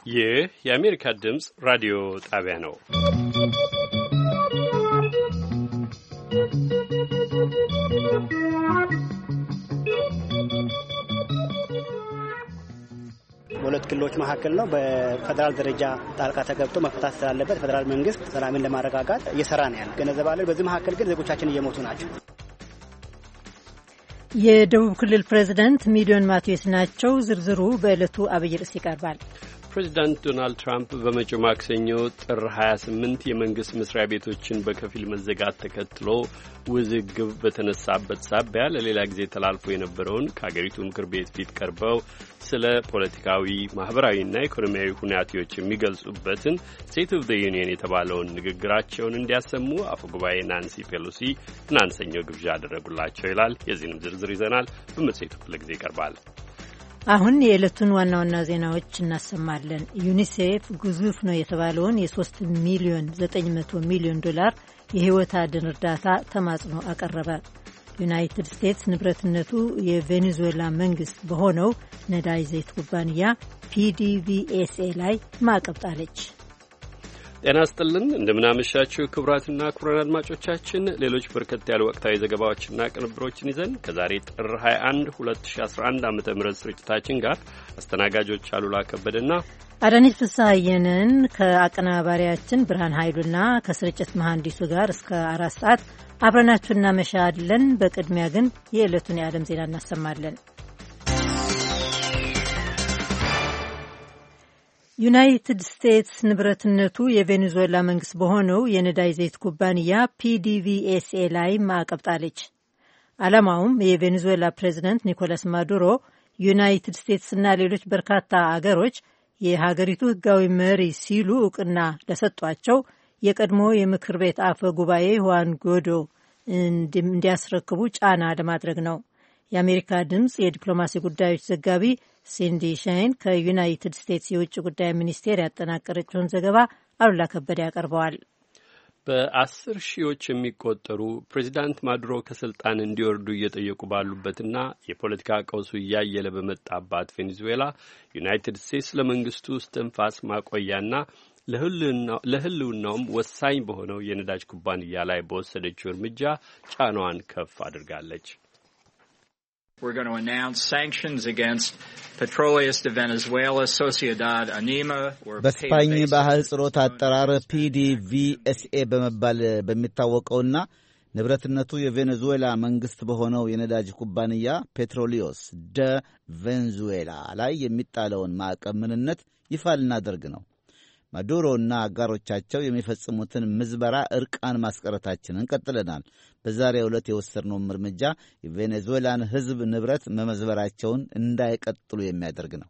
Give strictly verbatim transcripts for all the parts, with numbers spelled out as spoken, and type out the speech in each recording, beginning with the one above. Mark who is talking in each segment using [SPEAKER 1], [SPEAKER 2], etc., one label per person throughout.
[SPEAKER 1] ይህ የአሜሪካ ድምፅ ራዲዮ ጣቢያ ነው።
[SPEAKER 2] በሁለት ክልሎች መካከል ነው። በፌደራል ደረጃ ጣልቃ ተገብቶ መፈታት ስላለበት ፌደራል መንግስት ሰላምን ለማረጋጋት እየሰራ ነው ያለው። ገነዘባለን። በዚህ መካከል ግን ዜጎቻችን እየሞቱ ናቸው።
[SPEAKER 3] የደቡብ ክልል ፕሬዝዳንት ሚሊዮን ማቴዎስ ናቸው። ዝርዝሩ በዕለቱ አብይ ርዕስ ይቀርባል።
[SPEAKER 1] ፕሬዚዳንት ዶናልድ ትራምፕ በመጪው ማክሰኞ ጥር ሀያ ስምንት የመንግስት መስሪያ ቤቶችን በከፊል መዘጋት ተከትሎ ውዝግብ በተነሳበት ሳቢያ ለሌላ ጊዜ ተላልፎ የነበረውን ከአገሪቱ ምክር ቤት ፊት ቀርበው ስለ ፖለቲካዊ፣ ማህበራዊና ኢኮኖሚያዊ ሁኔታዎች የሚገልጹበትን ስቴት ኦፍ ዘ ዩኒየን የተባለውን ንግግራቸውን እንዲያሰሙ አፈጉባኤ ናንሲ ፔሎሲ ትናንት ሰኞ ግብዣ አደረጉላቸው ይላል። የዚህንም ዝርዝር ይዘናል። በመጽሔቱ ክፍለ ጊዜ ይቀርባል።
[SPEAKER 3] አሁን የዕለቱን ዋና ዋና ዜናዎች እናሰማለን። ዩኒሴፍ ግዙፍ ነው የተባለውን የሶስት ሚሊዮን ዘጠኝ መቶ ሚሊዮን ዶላር የህይወት አድን እርዳታ ተማጽኖ አቀረበ። ዩናይትድ ስቴትስ ንብረትነቱ የቬኔዙዌላ መንግስት በሆነው ነዳጅ ዘይት ኩባንያ ፒዲቪኤስኤ ላይ ማዕቀብ ጣለች።
[SPEAKER 1] ጤና ይስጥልን፣ እንደምናመሻችሁ ክቡራትና ክቡራን አድማጮቻችን ሌሎች በርከት ያሉ ወቅታዊ ዘገባዎችና ቅንብሮችን ይዘን ከዛሬ ጥር ሀያ አንድ ሁለት ሺ አስራ አንድ ዓመተ ምህረት ስርጭታችን ጋር አስተናጋጆች አሉላ ከበደና
[SPEAKER 3] አዳነች ፍስሐየንን ከአቀናባሪያችን ብርሃን ኃይሉና ከስርጭት መሐንዲሱ ጋር እስከ አራት ሰዓት አብረናችሁ እናመሻለን። በቅድሚያ ግን የዕለቱን የዓለም ዜና እናሰማለን። ዩናይትድ ስቴትስ ንብረትነቱ የቬኔዙዌላ መንግስት በሆነው የነዳጅ ዘይት ኩባንያ ፒዲቪኤስኤ ላይ ማዕቀብ ጣለች። ዓላማውም የቬኔዙዌላ ፕሬዚደንት ኒኮላስ ማዱሮ ዩናይትድ ስቴትስና ሌሎች በርካታ አገሮች የሀገሪቱ ህጋዊ መሪ ሲሉ እውቅና ለሰጧቸው የቀድሞ የምክር ቤት አፈ ጉባኤ ሁዋን ጎይዶ እንዲያስረክቡ ጫና ለማድረግ ነው። የአሜሪካ ድምፅ የዲፕሎማሲ ጉዳዮች ዘጋቢ ሲንዲ ሻይን ከዩናይትድ ስቴትስ የውጭ ጉዳይ ሚኒስቴር ያጠናቀረችውን ዘገባ አሉላ ከበደ ያቀርበዋል።
[SPEAKER 1] በአስር ሺዎች የሚቆጠሩ ፕሬዚዳንት ማዱሮ ከስልጣን እንዲወርዱ እየጠየቁ ባሉበትና የፖለቲካ ቀውሱ እያየለ በመጣባት ቬኔዙዌላ ዩናይትድ ስቴትስ ለመንግስቱ እስትንፋስ ማቆያና ለህልውናውም ወሳኝ በሆነው የነዳጅ ኩባንያ ላይ በወሰደችው እርምጃ ጫናዋን ከፍ አድርጋለች።
[SPEAKER 4] We're going to announce sanctions against Petroleus de Venezuela, Sociedad Anima, or
[SPEAKER 5] በስፓኝ ባህል ጽሮት አጠራር ፒዲቪኤስኤ በመባል በሚታወቀውና ንብረትነቱ የቬኔዙዌላ መንግስት በሆነው የነዳጅ ኩባንያ ፔትሮሊዮስ ደ ቬንዙዌላ ላይ የሚጣለውን ማዕቀብ ምንነት ይፋ ልናደርግ ነው። ማዱሮና አጋሮቻቸው የሚፈጽሙትን ምዝበራ እርቃን ማስቀረታችንን ቀጥለናል። በዛሬው ዕለት የወሰድነውም እርምጃ የቬኔዙዌላን ሕዝብ ንብረት መመዝበራቸውን እንዳይቀጥሉ የሚያደርግ ነው።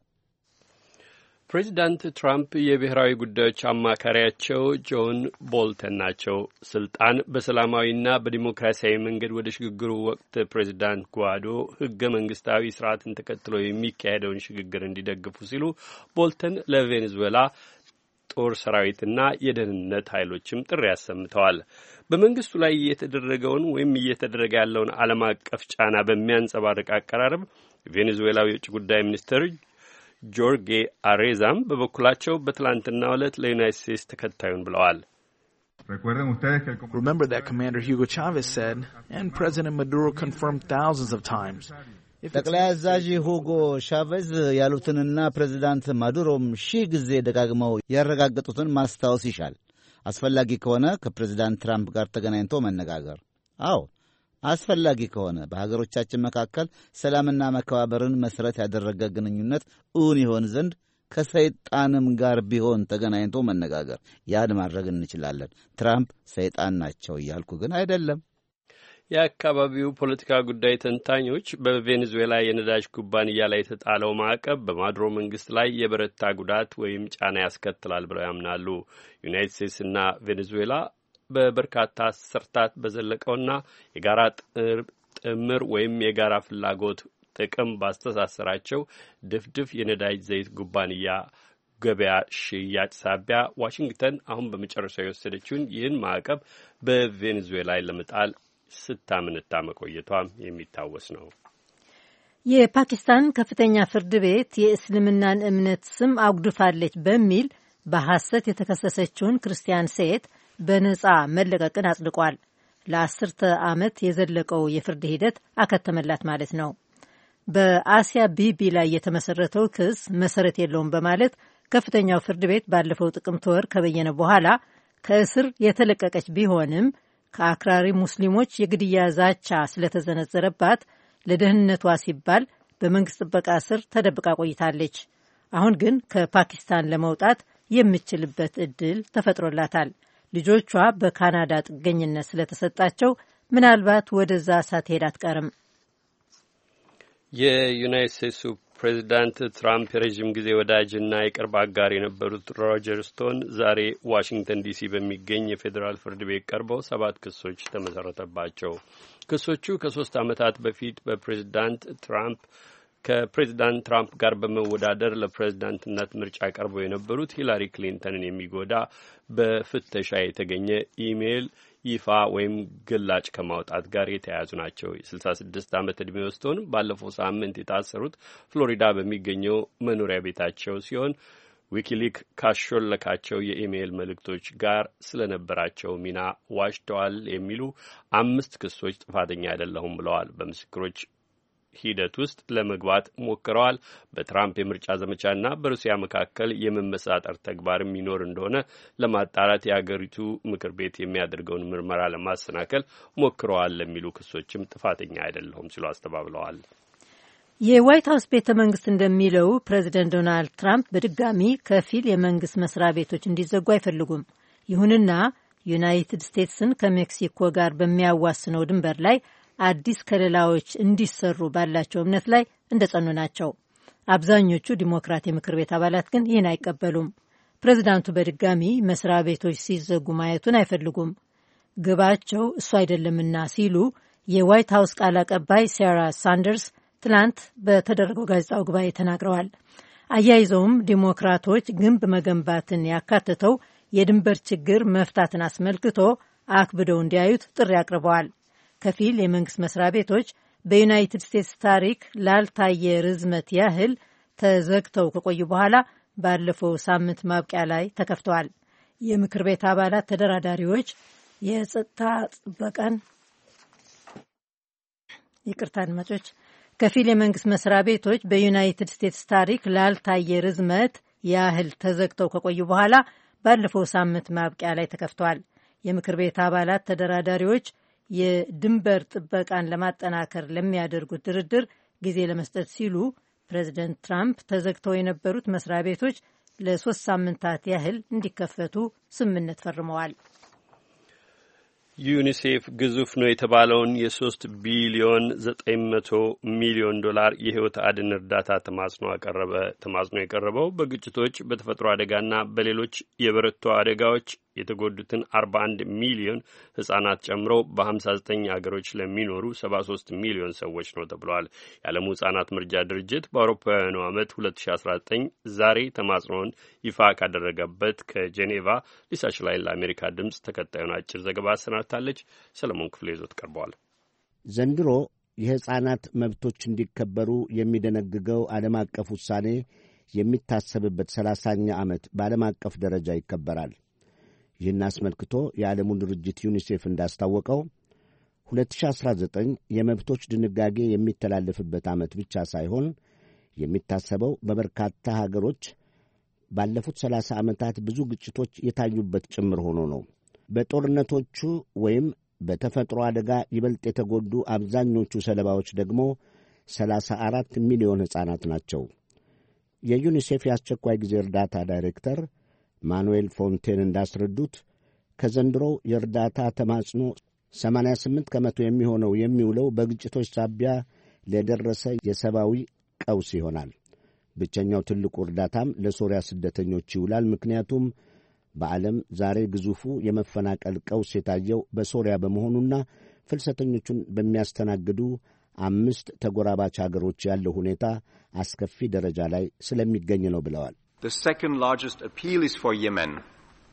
[SPEAKER 1] ፕሬዚዳንት ትራምፕ የብሔራዊ ጉዳዮች አማካሪያቸው ጆን ቦልተን ናቸው። ስልጣን በሰላማዊና በዲሞክራሲያዊ መንገድ ወደ ሽግግሩ ወቅት ፕሬዚዳንት ጓዶ ህገ መንግስታዊ ስርዓትን ተከትሎ የሚካሄደውን ሽግግር እንዲደግፉ ሲሉ ቦልተን ለቬኔዙዌላ ጦር ሰራዊትና የደህንነት ኃይሎችም ጥሪ አሰምተዋል። በመንግስቱ ላይ እየተደረገውን ወይም እየተደረገ ያለውን ዓለም አቀፍ ጫና በሚያንጸባርቅ አቀራረብ የቬኔዙዌላው የውጭ ጉዳይ ሚኒስትር ጆርጌ አሬዛም በበኩላቸው በትላንትናው ዕለት ለዩናይትድ ስቴትስ ተከታዩን ብለዋል።
[SPEAKER 6] Remember that Commander Hugo Chavez said, and President Maduro confirmed thousands of times.
[SPEAKER 5] ጠቅላይ አዛዥ ሁጎ ሻቬዝ ያሉትንና ፕሬዚዳንት ማዱሮም ሺህ ጊዜ ደጋግመው ያረጋገጡትን ማስታወስ ይሻል። አስፈላጊ ከሆነ ከፕሬዚዳንት ትራምፕ ጋር ተገናኝቶ መነጋገር፣ አዎ አስፈላጊ ከሆነ በሀገሮቻችን መካከል ሰላምና መከባበርን መሠረት ያደረገ ግንኙነት እውን ይሆን ዘንድ ከሰይጣንም ጋር ቢሆን ተገናኝቶ መነጋገር፣ ያን ማድረግ እንችላለን። ትራምፕ ሰይጣን ናቸው እያልኩ ግን አይደለም።
[SPEAKER 1] የአካባቢው ፖለቲካ ጉዳይ ተንታኞች በቬኔዙዌላ የነዳጅ ኩባንያ ላይ የተጣለው ማዕቀብ በማዱሮ መንግስት ላይ የበረታ ጉዳት ወይም ጫና ያስከትላል ብለው ያምናሉ። ዩናይትድ ስቴትስና ቬኔዙዌላ በበርካታ አስርታት በዘለቀውና የጋራ ጥምር ወይም የጋራ ፍላጎት ጥቅም ባስተሳሰራቸው ድፍድፍ የነዳጅ ዘይት ኩባንያ ገበያ ሽያጭ ሳቢያ ዋሽንግተን አሁን በመጨረሻው የወሰደችውን ይህን ማዕቀብ በቬኔዙዌላ ላይ ለመጣል ስታምንታ መቆየቷም የሚታወስ ነው።
[SPEAKER 3] የፓኪስታን ከፍተኛ ፍርድ ቤት የእስልምናን እምነት ስም አጉድፋለች በሚል በሐሰት የተከሰሰችውን ክርስቲያን ሴት በነጻ መለቀቅን አጽድቋል። ለአስርተ ዓመት የዘለቀው የፍርድ ሂደት አከተመላት ማለት ነው። በአሲያ ቢቢ ላይ የተመሰረተው ክስ መሰረት የለውም በማለት ከፍተኛው ፍርድ ቤት ባለፈው ጥቅምት ወር ከበየነ በኋላ ከእስር የተለቀቀች ቢሆንም ከአክራሪ ሙስሊሞች የግድያ ዛቻ ስለተዘነዘረባት ለደህንነቷ ሲባል በመንግስት ጥበቃ ስር ተደብቃ ቆይታለች። አሁን ግን ከፓኪስታን ለመውጣት የምትችልበት እድል ተፈጥሮላታል። ልጆቿ በካናዳ ጥገኝነት ስለተሰጣቸው ምናልባት ወደዛ ሳትሄድ አትቀርም።
[SPEAKER 1] የዩናይት ስቴትሱ ፕሬዚዳንት ትራምፕ የረዥም ጊዜ ወዳጅና የቅርብ አጋር የነበሩት ሮጀር ስቶን ዛሬ ዋሽንግተን ዲሲ በሚገኝ የፌዴራል ፍርድ ቤት ቀርበው ሰባት ክሶች ተመሰረተባቸው። ክሶቹ ከሶስት ዓመታት በፊት በፕሬዚዳንት ትራምፕ ከፕሬዚዳንት ትራምፕ ጋር በመወዳደር ለፕሬዚዳንትነት ምርጫ ቀርበው የነበሩት ሂላሪ ክሊንተንን የሚጎዳ በፍተሻ የተገኘ ኢሜይል ይፋ ወይም ግላጭ ከማውጣት ጋር የተያያዙ ናቸው። የስልሳ ስድስት ዓመት ዕድሜ ወስዶን ባለፈው ሳምንት የታሰሩት ፍሎሪዳ በሚገኘው መኖሪያ ቤታቸው ሲሆን ዊኪሊክ ካሾለካቸው የኢሜይል መልእክቶች ጋር ስለነበራቸው ሚና ዋሽተዋል የሚሉ አምስት ክሶች ጥፋተኛ አይደለሁም ብለዋል። በምስክሮች ሂደት ውስጥ ለመግባት ሞክረዋል። በትራምፕ የምርጫ ዘመቻና በሩሲያ መካከል የመመሳጠር ተግባርም ይኖር እንደሆነ ለማጣራት የአገሪቱ ምክር ቤት የሚያደርገውን ምርመራ ለማሰናከል ሞክረዋል ለሚሉ ክሶችም ጥፋተኛ አይደለሁም ሲሉ አስተባብለዋል።
[SPEAKER 3] የዋይት ሀውስ ቤተ መንግስት እንደሚለው ፕሬዚደንት ዶናልድ ትራምፕ በድጋሚ ከፊል የመንግስት መስሪያ ቤቶች እንዲዘጉ አይፈልጉም። ይሁንና ዩናይትድ ስቴትስን ከሜክሲኮ ጋር በሚያዋስነው ድንበር ላይ አዲስ ከለላዎች እንዲሰሩ ባላቸው እምነት ላይ እንደጸኑ ናቸው። አብዛኞቹ ዲሞክራት የምክር ቤት አባላት ግን ይህን አይቀበሉም። ፕሬዚዳንቱ በድጋሚ መስሪያ ቤቶች ሲዘጉ ማየቱን አይፈልጉም። ግባቸው እሱ አይደለምና ሲሉ የዋይት ሀውስ ቃል አቀባይ ሳራ ሳንደርስ ትላንት በተደረገው ጋዜጣዊ ጉባኤ ተናግረዋል። አያይዘውም ዲሞክራቶች ግንብ መገንባትን ያካተተው የድንበር ችግር መፍታትን አስመልክቶ አክብደው እንዲያዩት ጥሪ አቅርበዋል። ከፊል የመንግስት መስሪያ ቤቶች በዩናይትድ ስቴትስ ታሪክ ላልታየ ርዝመት ያህል ተዘግተው ከቆዩ በኋላ ባለፈው ሳምንት ማብቂያ ላይ ተከፍተዋል። የምክር ቤት አባላት ተደራዳሪዎች የጸጥታ ጥበቃን ይቅርታ አድማጮች ከፊል የመንግስት መስሪያ ቤቶች በዩናይትድ ስቴትስ ታሪክ ላልታየ ርዝመት ያህል ተዘግተው ከቆዩ በኋላ ባለፈው ሳምንት ማብቂያ ላይ ተከፍተዋል። የምክር ቤት አባላት ተደራዳሪዎች የድንበር ጥበቃን ለማጠናከር ለሚያደርጉት ድርድር ጊዜ ለመስጠት ሲሉ ፕሬዚደንት ትራምፕ ተዘግተው የነበሩት መስሪያ ቤቶች ለሶስት ሳምንታት ያህል እንዲከፈቱ ስምምነት ፈርመዋል።
[SPEAKER 1] ዩኒሴፍ ግዙፍ ነው የተባለውን የሶስት ቢሊዮን ዘጠኝ መቶ ሚሊዮን ዶላር የህይወት አድን እርዳታ ተማጽኖ አቀረበ። ተማጽኖ የቀረበው በግጭቶች በተፈጥሮ አደጋና በሌሎች የበረቱ አደጋዎች የተጎዱትን አርባ አንድ ሚሊዮን ህጻናት ጨምሮ በሀምሳ ዘጠኝ አገሮች ለሚኖሩ ሰባ ሶስት ሚሊዮን ሰዎች ነው ተብሏል። የዓለሙ ህጻናት መርጃ ድርጅት በአውሮፓውያኑ ዓመት ሁለት ሺ አስራ ዘጠኝ ዛሬ ተማጽኖውን ይፋ ካደረገበት ከጄኔቫ ሊሳሽ ላይ ለአሜሪካ ድምፅ ተከታዩን አጭር ዘገባ አሰናድታለች። ሰለሞን ክፍሌ ይዞት ቀርበዋል።
[SPEAKER 7] ዘንድሮ የህጻናት መብቶች እንዲከበሩ የሚደነግገው ዓለም አቀፍ ውሳኔ የሚታሰብበት ሰላሳኛ ዓመት በዓለም አቀፍ ደረጃ ይከበራል። ይህን አስመልክቶ የዓለሙ ድርጅት ዩኒሴፍ እንዳስታወቀው ሁለት ሺ አስራ ዘጠኝ የመብቶች ድንጋጌ የሚተላለፍበት ዓመት ብቻ ሳይሆን የሚታሰበው በበርካታ ሀገሮች ባለፉት ሰላሳ ዓመታት ብዙ ግጭቶች የታዩበት ጭምር ሆኖ ነው። በጦርነቶቹ ወይም በተፈጥሮ አደጋ ይበልጥ የተጎዱ አብዛኞቹ ሰለባዎች ደግሞ ሰላሳ አራት ሚሊዮን ሕፃናት ናቸው። የዩኒሴፍ የአስቸኳይ ጊዜ እርዳታ ዳይሬክተር ማኑኤል ፎንቴን እንዳስረዱት ከዘንድሮው የእርዳታ ተማጽኖ ሰማንያ ስምንት ከመቶ የሚሆነው የሚውለው በግጭቶች ሳቢያ ለደረሰ የሰብአዊ ቀውስ ይሆናል። ብቸኛው ትልቁ እርዳታም ለሶሪያ ስደተኞች ይውላል። ምክንያቱም በዓለም ዛሬ ግዙፉ የመፈናቀል ቀውስ የታየው በሶሪያ በመሆኑና ፍልሰተኞቹን በሚያስተናግዱ አምስት ተጎራባች አገሮች ያለው ሁኔታ አስከፊ ደረጃ ላይ ስለሚገኝ ነው ብለዋል።
[SPEAKER 8] The second largest appeal is for Yemen.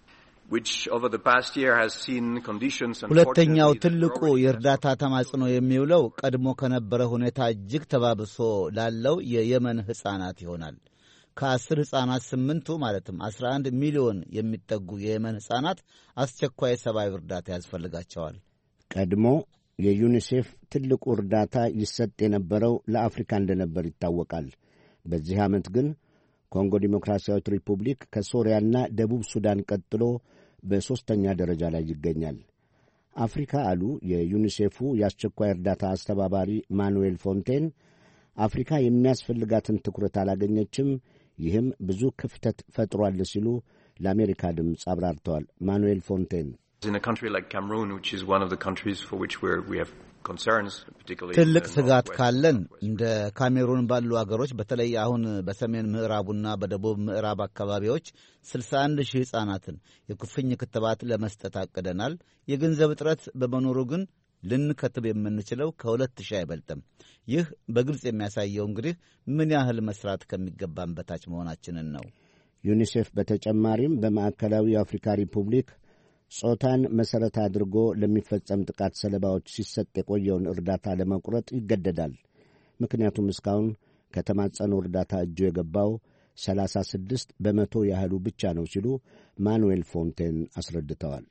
[SPEAKER 5] ሁለተኛው ትልቁ የእርዳታ ተማጽኖ የሚውለው ቀድሞ ከነበረ ሁኔታ እጅግ ተባብሶ ላለው የየመን ሕፃናት ይሆናል። ከአስር ሕፃናት ስምንቱ ማለትም አስራ አንድ ሚሊዮን የሚጠጉ የየመን ሕፃናት አስቸኳይ ሰብአዊ እርዳታ ያስፈልጋቸዋል።
[SPEAKER 7] ቀድሞ የዩኒሴፍ ትልቁ እርዳታ ይሰጥ የነበረው ለአፍሪካ እንደነበር ይታወቃል። በዚህ ዓመት ግን ኮንጎ ዲሞክራሲያዊት ሪፑብሊክ ከሶሪያና ደቡብ ሱዳን ቀጥሎ በሦስተኛ ደረጃ ላይ ይገኛል። አፍሪካ አሉ የዩኒሴፉ የአስቸኳይ እርዳታ አስተባባሪ ማኑኤል ፎንቴን፣ አፍሪካ የሚያስፈልጋትን ትኩረት አላገኘችም፣ ይህም ብዙ ክፍተት ፈጥሯል ሲሉ ለአሜሪካ ድምፅ አብራርተዋል። ማኑኤል ፎንቴን
[SPEAKER 5] ትልቅ ስጋት ካለን እንደ ካሜሩን ባሉ አገሮች በተለይ አሁን በሰሜን ምዕራቡና በደቡብ ምዕራብ አካባቢዎች ስልሳ አንድ ሺህ ሕፃናትን የኩፍኝ ክትባት ለመስጠት አቅደናል። የገንዘብ እጥረት በመኖሩ ግን ልንከትብ የምንችለው ከሁለት ሺህ አይበልጥም። ይህ በግልጽ የሚያሳየው እንግዲህ ምን ያህል መስራት ከሚገባን በታች መሆናችንን ነው።
[SPEAKER 7] ዩኒሴፍ በተጨማሪም በማዕከላዊ አፍሪካ ሪፑብሊክ ጾታን መሠረት አድርጎ ለሚፈጸም ጥቃት ሰለባዎች ሲሰጥ የቆየውን እርዳታ ለመቁረጥ ይገደዳል። ምክንያቱም እስካሁን ከተማጸነው እርዳታ እጁ የገባው ሰላሳ ስድስት በመቶ ያህሉ ብቻ ነው ሲሉ ማኑኤል ፎንቴን አስረድተዋል።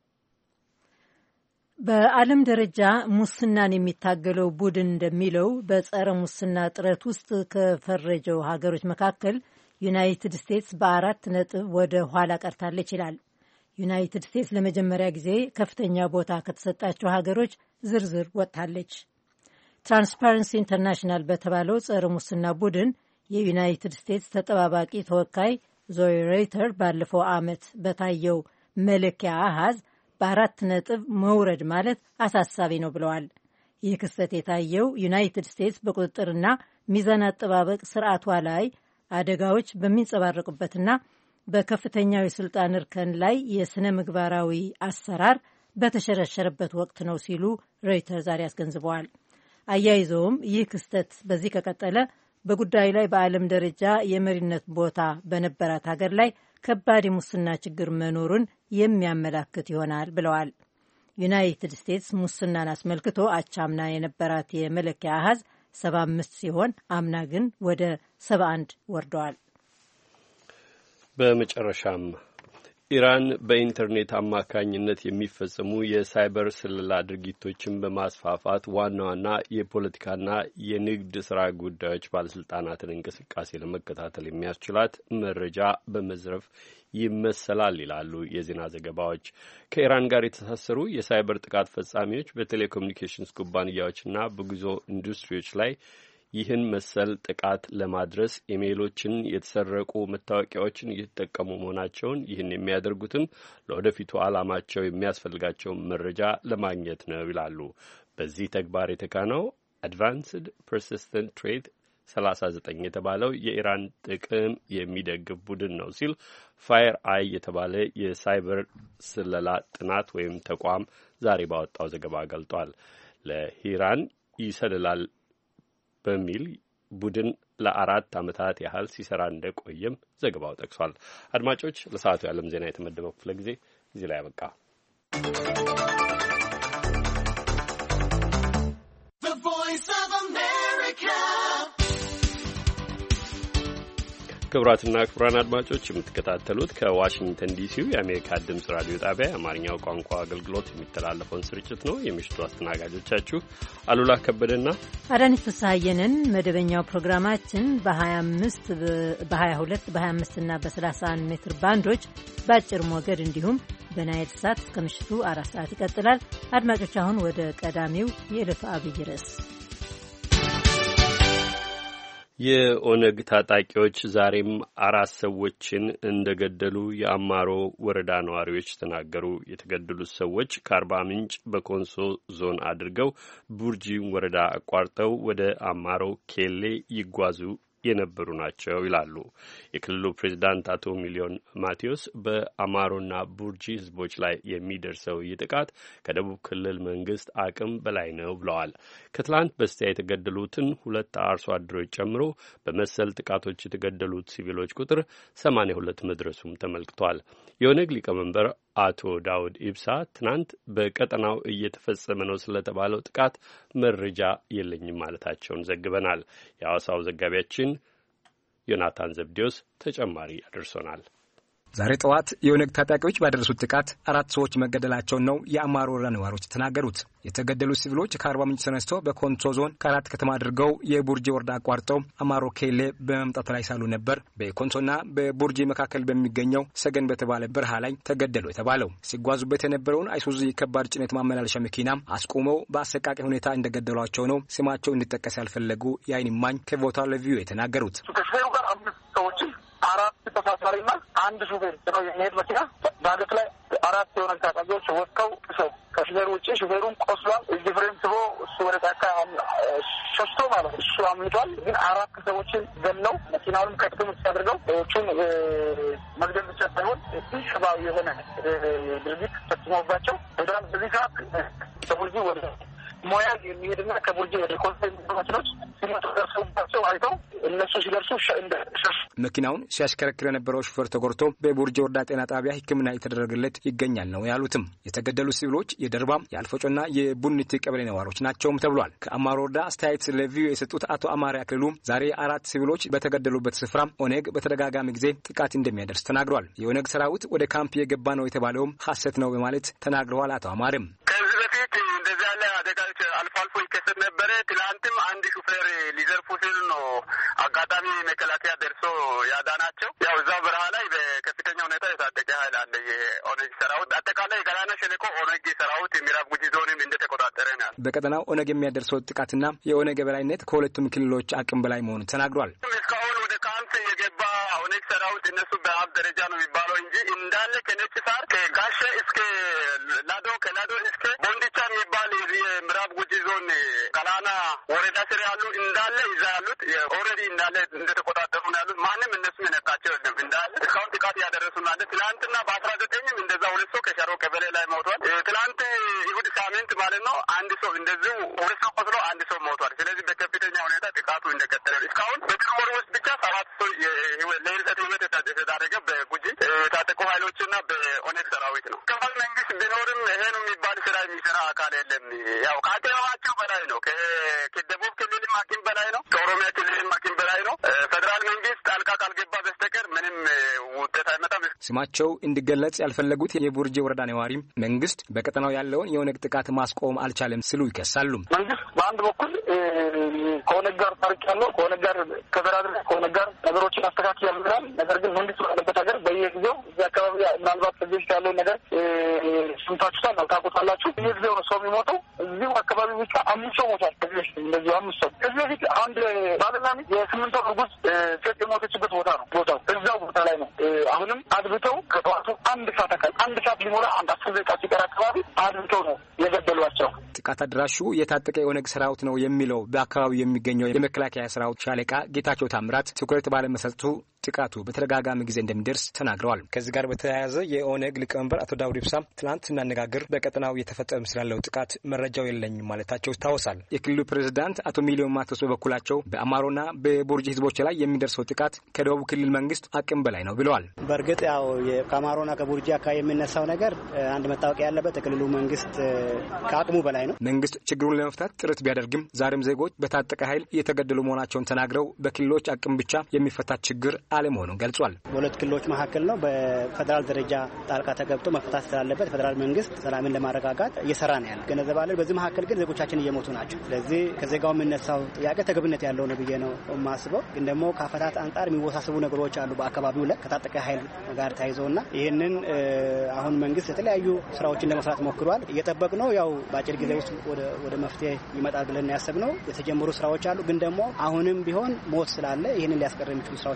[SPEAKER 3] በዓለም ደረጃ ሙስናን የሚታገለው ቡድን እንደሚለው በጸረ ሙስና ጥረት ውስጥ ከፈረጀው ሀገሮች መካከል ዩናይትድ ስቴትስ በአራት ነጥብ ወደ ኋላ ቀርታለች ይላል። ዩናይትድ ስቴትስ ለመጀመሪያ ጊዜ ከፍተኛ ቦታ ከተሰጣቸው ሀገሮች ዝርዝር ወጥታለች። ትራንስፓረንሲ ኢንተርናሽናል በተባለው ጸረ ሙስና ቡድን የዩናይትድ ስቴትስ ተጠባባቂ ተወካይ ዞይ ሬይተር ባለፈው ዓመት በታየው መለኪያ አሃዝ በአራት ነጥብ መውረድ ማለት አሳሳቢ ነው ብለዋል። ይህ ክስተት የታየው ዩናይትድ ስቴትስ በቁጥጥርና ሚዛን አጠባበቅ ስርዓቷ ላይ አደጋዎች በሚንጸባረቁበትና በከፍተኛው የስልጣን እርከን ላይ የሥነ ምግባራዊ አሰራር በተሸረሸረበት ወቅት ነው ሲሉ ሮይተር ዛሬ አስገንዝበዋል። አያይዘውም ይህ ክስተት በዚህ ከቀጠለ በጉዳዩ ላይ በዓለም ደረጃ የመሪነት ቦታ በነበራት ሀገር ላይ ከባድ የሙስና ችግር መኖሩን የሚያመላክት ይሆናል ብለዋል። ዩናይትድ ስቴትስ ሙስናን አስመልክቶ አቻምና የነበራት የመለኪያ አሃዝ ሰባ አምስት ሲሆን አምና ግን ወደ ሰባ አንድ ወርደዋል።
[SPEAKER 1] በመጨረሻም ኢራን በኢንተርኔት አማካኝነት የሚፈጸሙ የሳይበር ስለላ ድርጊቶችን በማስፋፋት ዋና ዋና የፖለቲካና የንግድ ስራ ጉዳዮች ባለስልጣናትን እንቅስቃሴ ለመከታተል የሚያስችላት መረጃ በመዝረፍ ይመሰላል ይላሉ የዜና ዘገባዎች። ከኢራን ጋር የተሳሰሩ የሳይበር ጥቃት ፈጻሚዎች በቴሌኮሙኒኬሽንስ ኩባንያዎችና በጉዞ ኢንዱስትሪዎች ላይ ይህን መሰል ጥቃት ለማድረስ ኢሜይሎችን፣ የተሰረቁ መታወቂያዎችን እየተጠቀሙ መሆናቸውን፣ ይህን የሚያደርጉትም ለወደፊቱ ዓላማቸው የሚያስፈልጋቸውን መረጃ ለማግኘት ነው ይላሉ። በዚህ ተግባር የተካነው አድቫንስድ ፐርሲስተንት ትሬት ሰላሳ ዘጠኝ የተባለው የኢራን ጥቅም የሚደግፍ ቡድን ነው ሲል ፋየር አይ የተባለ የሳይበር ስለላ ጥናት ወይም ተቋም ዛሬ ባወጣው ዘገባ ገልጧል። ለኢራን ይሰልላል በሚል ቡድን ለአራት ዓመታት ያህል ሲሰራ እንደቆየም ዘገባው ጠቅሷል። አድማጮች፣ ለሰዓቱ የዓለም ዜና የተመደበው ክፍለ ጊዜ እዚህ ላይ ያበቃ። ክቡራትና ክቡራን አድማጮች የምትከታተሉት ከዋሽንግተን ዲሲው የአሜሪካ ድምጽ ራዲዮ ጣቢያ የአማርኛው ቋንቋ አገልግሎት የሚተላለፈውን ስርጭት ነው። የምሽቱ አስተናጋጆቻችሁ አሉላ ከበደና
[SPEAKER 3] አዳነች ፍስሐየንን። መደበኛው ፕሮግራማችን በ25 በ22 በ25 እና በ31 ሜትር ባንዶች በአጭር ሞገድ እንዲሁም በናይል ሳት እስከ ምሽቱ አራት ሰዓት ይቀጥላል። አድማጮች አሁን ወደ ቀዳሚው የዕለቱ አብይ ርዕስ።
[SPEAKER 1] የኦነግ ታጣቂዎች ዛሬም አራት ሰዎችን እንደገደሉ የአማሮ ወረዳ ነዋሪዎች ተናገሩ። የተገደሉት ሰዎች ከአርባ ምንጭ በኮንሶ ዞን አድርገው ቡርጂ ወረዳ አቋርጠው ወደ አማሮ ኬሌ ይጓዙ የነበሩ ናቸው ይላሉ። የክልሉ ፕሬዚዳንት አቶ ሚሊዮን ማቴዎስ በአማሮና ቡርጂ ህዝቦች ላይ የሚደርሰው ጥቃት ከደቡብ ክልል መንግስት አቅም በላይ ነው ብለዋል። ከትላንት በስቲያ የተገደሉትን ሁለት አርሶ አደሮች ጨምሮ በመሰል ጥቃቶች የተገደሉት ሲቪሎች ቁጥር ሰማንያ ሁለት መድረሱም ተመልክቷል። የኦነግ ሊቀመንበር አቶ ዳውድ ኢብሳ ትናንት በቀጠናው እየተፈጸመ ነው ስለተባለው ጥቃት መረጃ የለኝም ማለታቸውን ዘግበናል። የሐዋሳው ዘጋቢያችን ዮናታን ዘብዴዎስ ተጨማሪ አድርሶናል።
[SPEAKER 8] ዛሬ ጠዋት የኦነግ ታጣቂዎች ባደረሱት ጥቃት አራት ሰዎች መገደላቸውን ነው የአማሮ ወረዳ ነዋሪዎች ተናገሩት። የተገደሉት ሲቪሎች ከአርባ ምንጭ ተነስተው በኮንሶ ዞን ከአራት ከተማ አድርገው የቡርጂ ወረዳ አቋርጠው አማሮ ኬሌ በመምጣት ላይ ሳሉ ነበር በኮንሶና በቡርጂ መካከል በሚገኘው ሰገን በተባለ በረሃ ላይ ተገደሉ የተባለው። ሲጓዙበት የነበረውን አይሱዙ ከባድ ጭነት ማመላለሻ መኪና አስቆመው በአሰቃቂ ሁኔታ እንደገደሏቸው ነው ስማቸው እንዲጠቀስ ያልፈለጉ የዓይን እማኝ ከቦታው ለቪኦኤ የተናገሩት።
[SPEAKER 9] አራት ተሳፋሪና አንድ ሹፌር ነው የሚሄድ መኪና ዳገት ላይ አራት የሆነ ታጣቂዎች ወጥተው ሰው ከሹፌሩ ውጪ ሹፌሩን ቆስሏል። እዚህ ፍሬም ስቦ እሱ ወደ ጫካ ሸሽቶ ማለት እሱ አምልጧል። ግን አራት ሰዎችን ገለው መኪናውንም ከጥቅም ውጭ አድርገው ሰዎቹን መግደል ብቻ ሳይሆን ሰብአዊ የሆነ ድርጊት ፈጽመውባቸው ወዳም በዚህ ሰዓት ከቡርጂ ወደ ሞያል የሚሄድና ከቡርጂ ወደ ኮንሰንት መኪኖች ሲመጡ ደርሰውባቸው አይተው እነሱ ሲደርሱ
[SPEAKER 8] መኪናውን ሲያሽከረክር የነበረው ሹፌር ተጎድቶ በቡርጂ ወረዳ ጤና ጣቢያ ሕክምና የተደረገለት ይገኛል ነው ያሉትም። የተገደሉ ሲቪሎች የደርባም የአልፈጮና የቡኒቲ ቀበሌ ነዋሪዎች ናቸውም ተብሏል። ከአማሮ ወረዳ አስተያየት ለቪኦኤ የሰጡት አቶ አማሪ አክልሉ ዛሬ አራት ሲቪሎች በተገደሉበት ስፍራ ኦነግ በተደጋጋሚ ጊዜ ጥቃት እንደሚያደርስ ተናግሯል። የኦነግ ሰራዊት ወደ ካምፕ የገባ ነው የተባለውም ሐሰት ነው በማለት ተናግረዋል። አቶ አማሪም
[SPEAKER 9] ከዚህ በፊት እንደዚህ ያለ አደጋዎች አልፎ አልፎ ይከሰት ነበረ። ትላንትም አንድ ሹፌር ሊዘርፉ ሲል ነው አጋጣሚ መከላከያ ደርሶ ያዳናቸው። ያው እዛው በረሃ ላይ በከፍተኛ ሁኔታ የታጠቀ ኃይል አለ። የኦነግ ሰራዊት አጠቃላይ ገላና ሸለቆ ኦነግ ሰራዊት የምዕራብ ጉጂ ዞንም እንደተቆጣጠረ ነው።
[SPEAKER 8] በቀጠናው ኦነግ የሚያደርሰው ጥቃትና የኦነግ የበላይነት ከሁለቱም ክልሎች አቅም በላይ መሆኑን ተናግሯል።
[SPEAKER 9] እስካሁን ወደ ካምፕ የገባ ኦነግ ሰራዊት እነሱ በአብ ደረጃ ነው የሚባለው እንጂ እንዳለ ከነጭ ሳር ከጋሸ እስከ ላዶ ከላዶ እስከ ቦንዲቻ የሚባል የምዕራብ ጉጂ ዞን ገላና ወረዳ ስር ያሉ እንዳለ ይዛ ያሉት ኦልሬዲ እንዳለ እንደተቆጣጠሩ ነው ያሉት። ማንም እነሱ የነካቸው የለም። እንዳለ እስካሁን ጥቃት ያደረሱ ናለ። ትላንትና በአስራ ዘጠኝም እንደዛ ሁለት ሰው ከሸሮ ቀበሌ ላይ ሞቷል። ትላንት ይሁድ ሳምንት ማለት ነው አንድ ሰው እንደዚሁ ሁለት ሰው ቆስሎ አንድ ሰው ሞቷል። ስለዚህ በከፍተኛ ሁኔታ ጥቃቱ እንደቀጠለ እስካሁን በጥር ወር ውስጥ ብቻ ሰባት ሰው ለህልፈት ህይወት የተዳረገ በጉጂ የታጠቁ ኃይሎችና በኦነግ ሰራዊት ነው። ከፋል መንግስት ቢኖርም ይሄ ነው የሚባል ስራ የሚሰራ አካል የለም። ያው ከአቅማቸው በላይ ነው። ከደቡብ ክልልም አቅም በላይ ነው። ከኦሮሚያ ክልልም አቅም በላይ ነው። ፌዴራል መንግስት ጣልቃ ካልገባ በስተቀር ምንም ውጤት አይመጣም።
[SPEAKER 8] ስማቸው እንዲገለጽ ያልፈለጉት የቡርጂ ወረዳ ነዋሪ መንግስት በቀጠናው ያለውን የኦነግ ጥቃት ማስቆም አልቻለም ሲሉ ይከሳሉ።
[SPEAKER 9] መንግስት በአንድ በኩል ከኦነግ ጋር ታሪክ ያለው ከኦነግ ጋር ከፈራድር ከኦነግ ጋር ነገሮችን አስተካክያለሁ ይላል። ነገር ግን መንግስት ባለበት ሀገር በየጊዜው እዚህ አካባቢ ምናልባት ከዚህ በፊት ያለውን ነገር ስምታችሁታል ታውቁታላችሁ። በየጊዜው ነው ሰው የሚሞተው። እዚሁ አካባቢ ብቻ አምስት ሰው ሞቷል። ከዚህ በፊት እንደዚሁ አምስት ሰው ከዚህ በፊት አንድ ባልና ሚስት የስምንት ወር እርጉዝ ሴት የሞተችበት ቦታ ነው። ቦታው እዛው ቦታ ላይ ነው። አሁንም አድብተው ከጠዋቱ አንድ ሰዓት አካል አንድ ሰዓት ሊሞላ አንድ አስር ደቂቃ ሲቀር አካባቢ አድብተው ነው የገደሏቸው።
[SPEAKER 8] ጥቃት አድራሹ የታጠቀ የኦነግ ሰራዊት ነው የሚለው በአካባቢው የሚገኘው የመከላከያ ሰራዊት ሻለቃ ጌታቸው ታምራት ትኩረት ባለመሰጠቱ ጥቃቱ በተደጋጋሚ ጊዜ እንደሚደርስ ተናግረዋል። ከዚህ ጋር በተያያዘ የኦነግ ሊቀመንበር አቶ ዳውድ ኢብሳ ትናንት ስናነጋግር በቀጠናው የተፈጸመ ስላለው ጥቃት መረጃው የለኝም ማለታቸው ይታወሳል። የክልሉ ፕሬዝዳንት አቶ ሚሊዮን ማቴዎስ በበኩላቸው በአማሮና በቡርጂ ህዝቦች ላይ የሚደርሰው ጥቃት ከደቡብ ክልል መንግስት አቅም በላይ ነው ብለዋል።
[SPEAKER 2] በእርግጥ ያው ከአማሮና ከቡርጂ አካባቢ የሚነሳው ነገር አንድ መታወቂያ ያለበት የክልሉ መንግስት ከአቅሙ በላይ ነው።
[SPEAKER 8] መንግስት ችግሩን ለመፍታት ጥረት ቢያደርግም ዛሬም ዜጎች በታጠቀ ኃይል እየተገደሉ መሆናቸውን ተናግረው በክልሎች አቅም ብቻ የሚፈታ ችግር አለመሆኑን ገልጿል።
[SPEAKER 2] በሁለት ክልሎች መካከል ነው። በፌደራል ደረጃ ጣልቃ ተገብቶ መፈታት ስላለበት ፌደራል መንግስት ሰላምን ለማረጋጋት እየሰራ ነው ያለው። ገነዘባለን። በዚህ መካከል ግን ዜጎቻችን እየሞቱ ናቸው። ስለዚህ ከዜጋው የሚነሳው ጥያቄ ተገብነት ያለው ነው ብዬ ነው የማስበው። ግን ደግሞ ከአፈታት አንጻር የሚወሳሰቡ ነገሮች አሉ በአካባቢው ላይ ከታጠቀ ኃይል ጋር ተያይዘውና ይህንን አሁን መንግስት የተለያዩ ስራዎችን ለመስራት ሞክሯል። እየጠበቅ ነው ያው በአጭር ጊዜ ውስጥ ወደ መፍትሄ ይመጣል ብለን ያሰብነው የተጀመሩ ስራዎች አሉ። ግን ደግሞ አሁንም ቢሆን ሞት ስላለ ይህንን ሊያስቀር የሚችሉ ስራዎች መስራት እንዳለ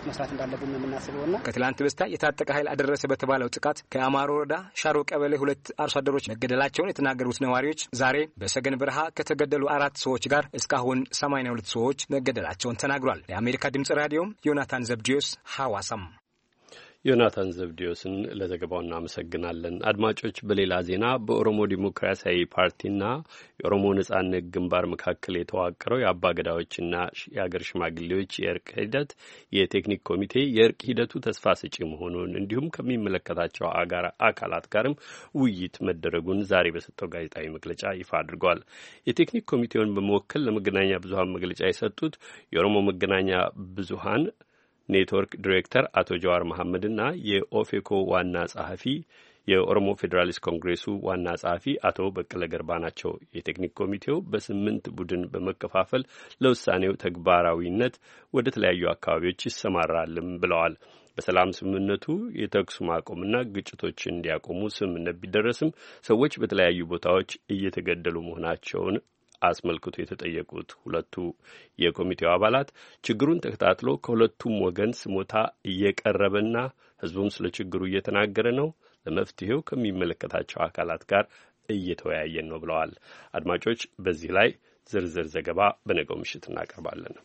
[SPEAKER 2] አለብን ነው የምናስበውና
[SPEAKER 8] ከትላንት በስቲያ የታጠቀ ኃይል አደረሰ በተባለው ጥቃት ከአማሮ ወረዳ ሻሮ ቀበሌ ሁለት አርሶ አደሮች መገደላቸውን የተናገሩት ነዋሪዎች ዛሬ በሰገን በረሃ ከተገደሉ አራት ሰዎች ጋር እስካሁን ሰማንያ ሁለት ሰዎች መገደላቸውን ተናግሯል። የአሜሪካ ድምጽ ራዲዮም ዮናታን ዘብዲዮስ ሐዋሳም።
[SPEAKER 1] ዮናታን ዘብዲዮስን ለዘገባው እናመሰግናለን። አድማጮች፣ በሌላ ዜና በኦሮሞ ዲሞክራሲያዊ ፓርቲና የኦሮሞ ነጻነት ግንባር መካከል የተዋቀረው የአባገዳዎችና የአገር ሽማግሌዎች የእርቅ ሂደት የቴክኒክ ኮሚቴ የእርቅ ሂደቱ ተስፋ ሰጪ መሆኑን እንዲሁም ከሚመለከታቸው አካላት ጋርም ውይይት መደረጉን ዛሬ በሰጠው ጋዜጣዊ መግለጫ ይፋ አድርጓል። የቴክኒክ ኮሚቴውን በመወከል ለመገናኛ ብዙኃን መግለጫ የሰጡት የኦሮሞ መገናኛ ብዙኃን ኔትወርክ ዲሬክተር አቶ ጀዋር መሐመድና የኦፌኮ ዋና ጸሐፊ የኦሮሞ ፌዴራሊስት ኮንግሬሱ ዋና ጸሐፊ አቶ በቀለ ገርባ ናቸው። የቴክኒክ ኮሚቴው በስምንት ቡድን በመከፋፈል ለውሳኔው ተግባራዊነት ወደ ተለያዩ አካባቢዎች ይሰማራልም ብለዋል። በሰላም ስምምነቱ የተኩስ ማቆምና ግጭቶችን እንዲያቆሙ ስምምነት ቢደረስም ሰዎች በተለያዩ ቦታዎች እየተገደሉ መሆናቸውን አስመልክቶ የተጠየቁት ሁለቱ የኮሚቴው አባላት ችግሩን ተከታትሎ ከሁለቱም ወገን ስሞታ እየቀረበና ሕዝቡም ስለ ችግሩ እየተናገረ ነው፣ ለመፍትሄው ከሚመለከታቸው አካላት ጋር እየተወያየን ነው ብለዋል። አድማጮች፣ በዚህ ላይ ዝርዝር ዘገባ በነገው ምሽት እናቀርባለን።